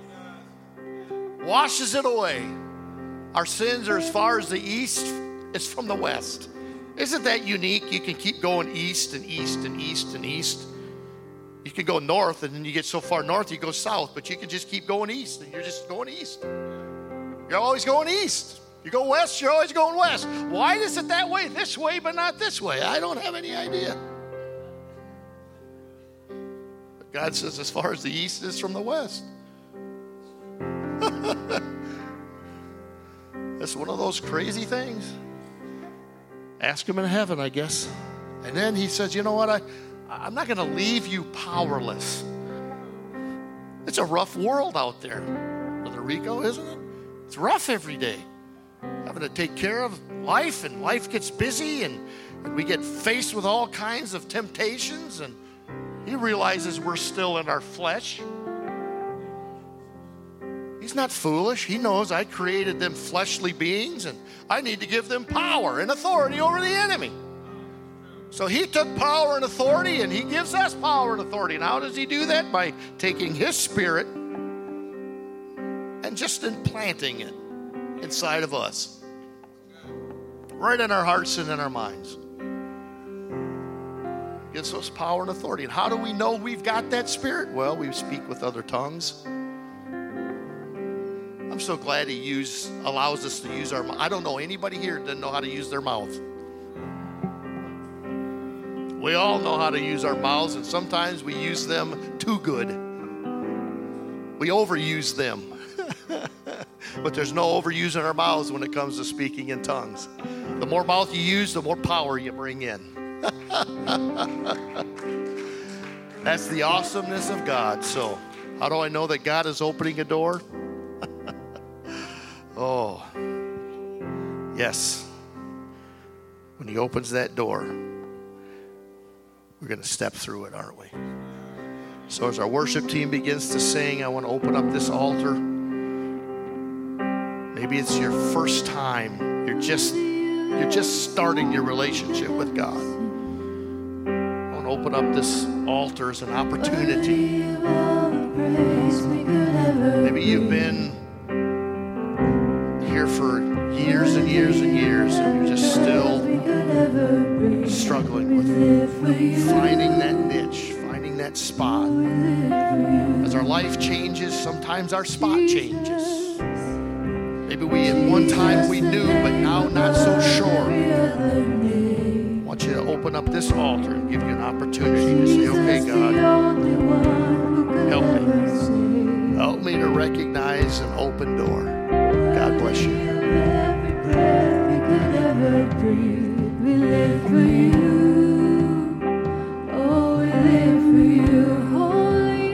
washes it away. Our sins are as far as the east is from the west. Isn't that unique? You can keep going east and east and east and east. You can go north, and then you get so far north, you go south, but you can just keep going east, and you're just going east. You're always going east. You go west, you're always going west. Why is it that way, this way, but not this way? I don't have any idea. But God says, as far as the east is from the west. That's one of those crazy things. Ask him in heaven, I guess. And then he says, you know what? I'm not going to leave you powerless. It's a rough world out there, Brother Rico, isn't it? It's rough every day. Having to take care of life, and life gets busy, and we get faced with all kinds of temptations, and he realizes we're still in our flesh. He's not foolish. He knows I created them fleshly beings, and I need to give them power and authority over the enemy. So he took power and authority, and he gives us power and authority. And how does he do that? By taking his spirit and just implanting it inside of us, right in our hearts and in our minds. Gives us power and authority. And how do we know we've got that spirit? Well, we speak with other tongues. I'm so glad he allows us to use our mouth. I don't know anybody here that doesn't know how to use their mouth. We all know how to use our mouths, and sometimes we use them too good. We overuse them. But there's no overusing our mouths when it comes to speaking in tongues. The more mouth you use, the more power you bring in. That's the awesomeness of God. So, how do I know that God is opening a door? Oh, yes. When he opens that door, we're going to step through it, aren't we? So as our worship team begins to sing, I want to open up this altar. Maybe it's your first time. You're just starting your relationship with God. I want to open up this altar as an opportunity. Maybe you've been here for years and years and years, and you're just still struggling with finding that niche, finding that spot. As our life changes, sometimes our spot changes. Maybe at one time we knew, but now not so sure. I want you to open up this altar and give you an opportunity to say, okay, God, help me. Help me to recognize an open door. God bless you. Every breath we could ever breathe, we live for you. Oh, we live for you. Holy,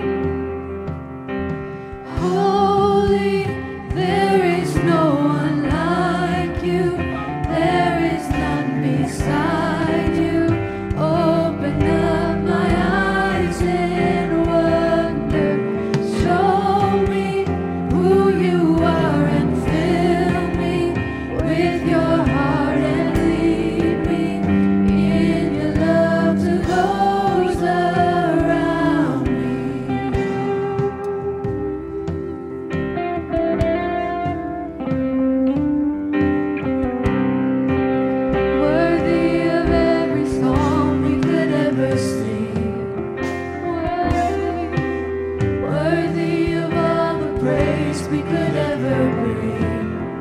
holy, there is no one like you. There is none beside you. Open up my eyes in wonder. Show me who you are and fill me with your heart and lead me in your love to those around me. Worthy of every song we could ever sing. Worthy of all the praise we could ever bring.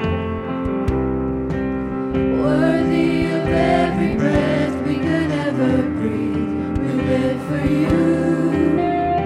Worthy of every breath we could ever breathe. We live for you.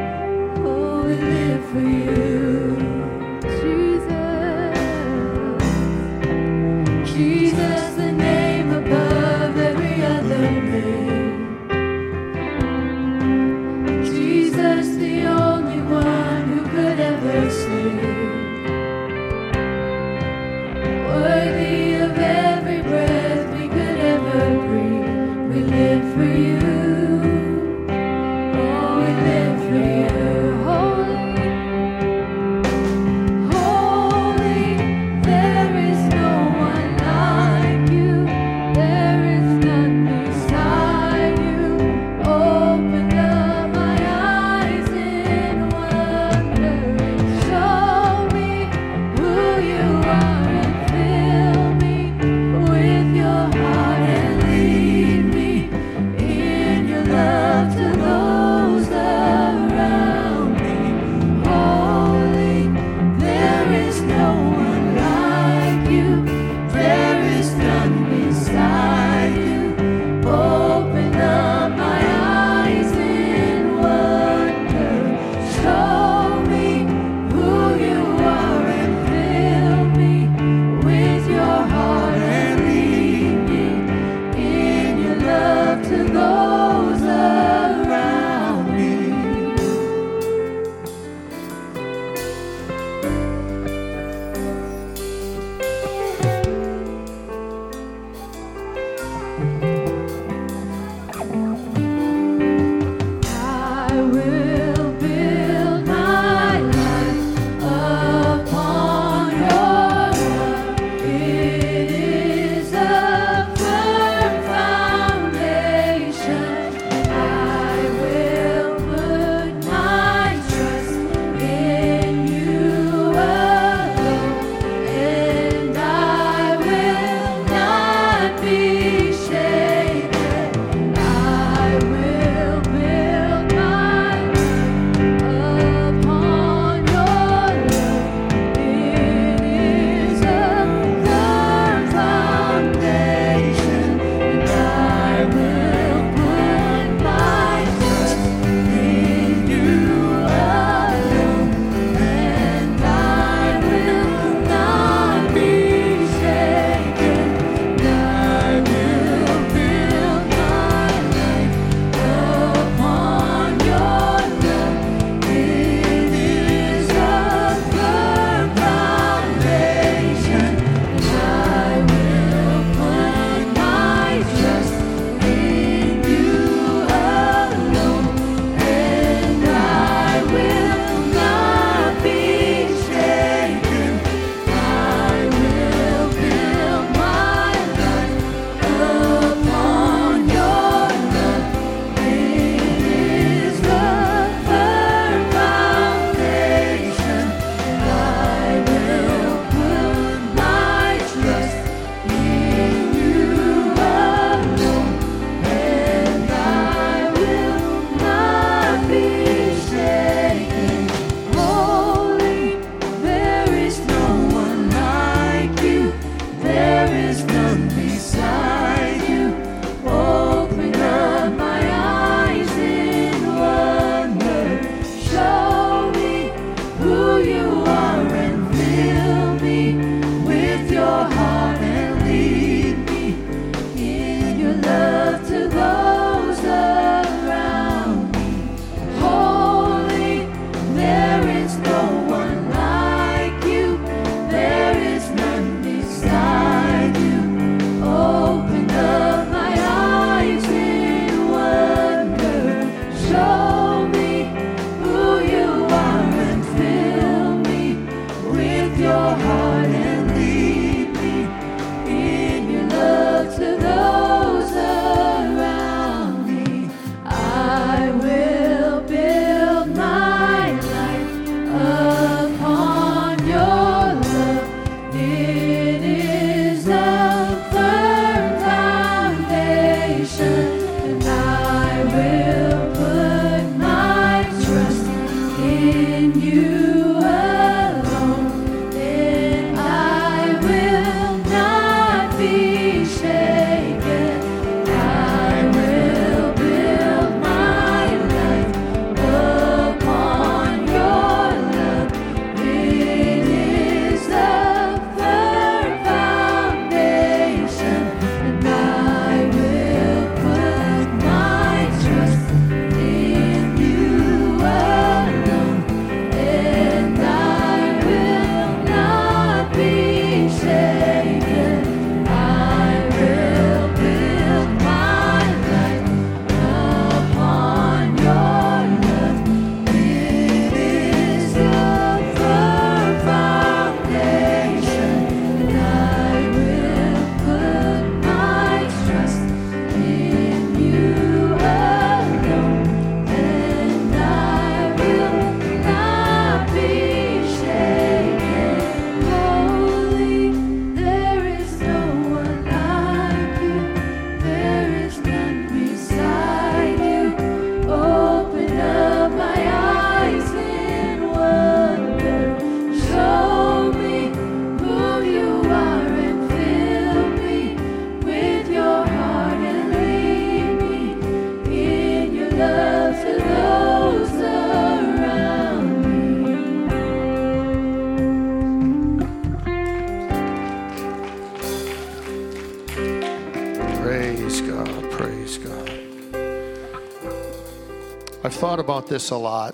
I've thought about this a lot.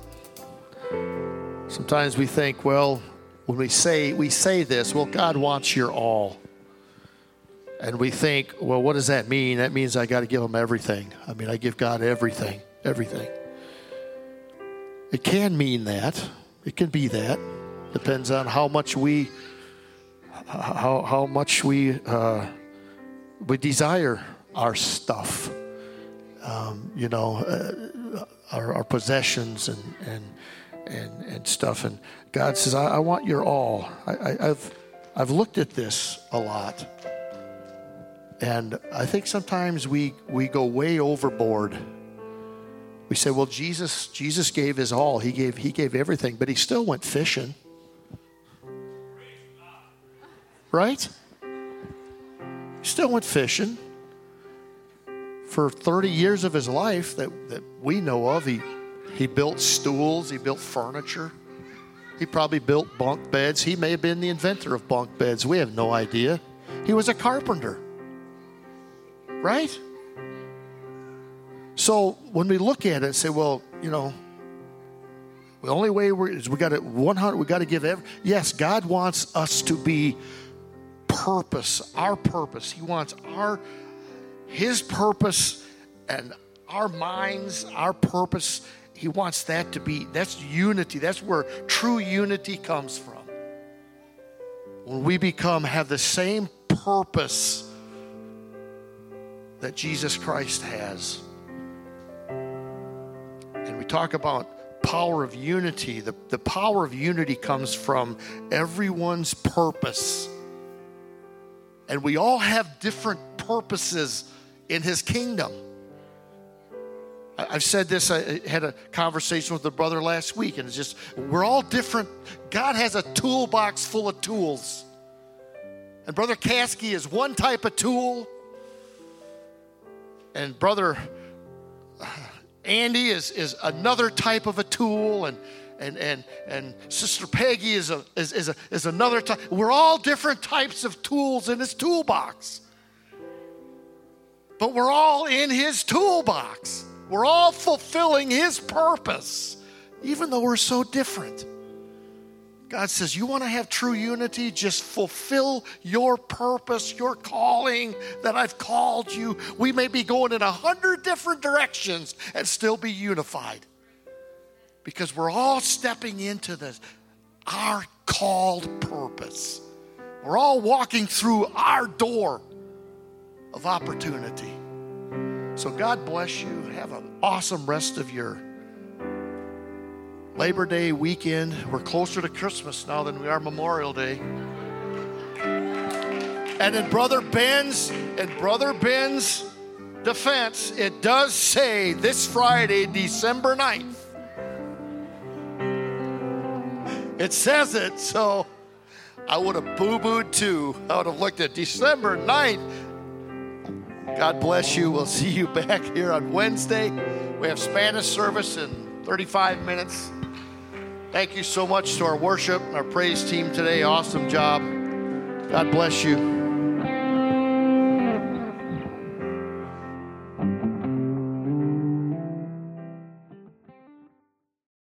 Sometimes we think, well, when we say this, well, God wants your all. And we think, well, what does that mean? That means I got to give him everything. I mean, I give God everything. It can mean that. It can be that. Depends on how much we desire our stuff. Our possessions and stuff. And God says, I want your all. I've looked at this a lot. And I think sometimes we go way overboard. We say, well, Jesus gave his all. He gave everything, but he still went fishing. Right? He still went fishing. For 30 years of his life that we know of, he built stools, he built furniture. He probably built bunk beds. He may have been the inventor of bunk beds. We have no idea. He was a carpenter. Right? So when we look at it and say, well, the only way is we got to give every. Yes, God wants us to be purpose, our purpose. He wants his purpose and our minds, our purpose. He wants that to be, that's unity. That's where true unity comes from. When we have the same purpose that Jesus Christ has. And we talk about power of unity. The power of unity comes from everyone's purpose. And we all have different purposes in his kingdom. I've said this, I had a conversation with a brother last week, and it's just, we're all different. God has a toolbox full of tools. And Brother Caskey is one type of tool. And Brother Andy is another type of a tool. And Sister Peggy is another type. We're all different types of tools in his toolbox. But we're all in his toolbox. We're all fulfilling his purpose, even though we're so different. God says, you want to have true unity? Just fulfill your purpose, your calling that I've called you. We may be going in 100 different directions and still be unified, because we're all stepping into our called purpose. We're all walking through our door of opportunity. So God bless you. Have an awesome rest of your Labor Day weekend. We're closer to Christmas now than we are Memorial Day. And in Brother Ben's defense, it does say this Friday, December 9th. It says it, so I would have boo-booed too. I would have looked at December 9th. God bless you. We'll see you back here on Wednesday. We have Spanish service in 35 minutes. Thank you so much to our worship and our praise team today. Awesome job. God bless you.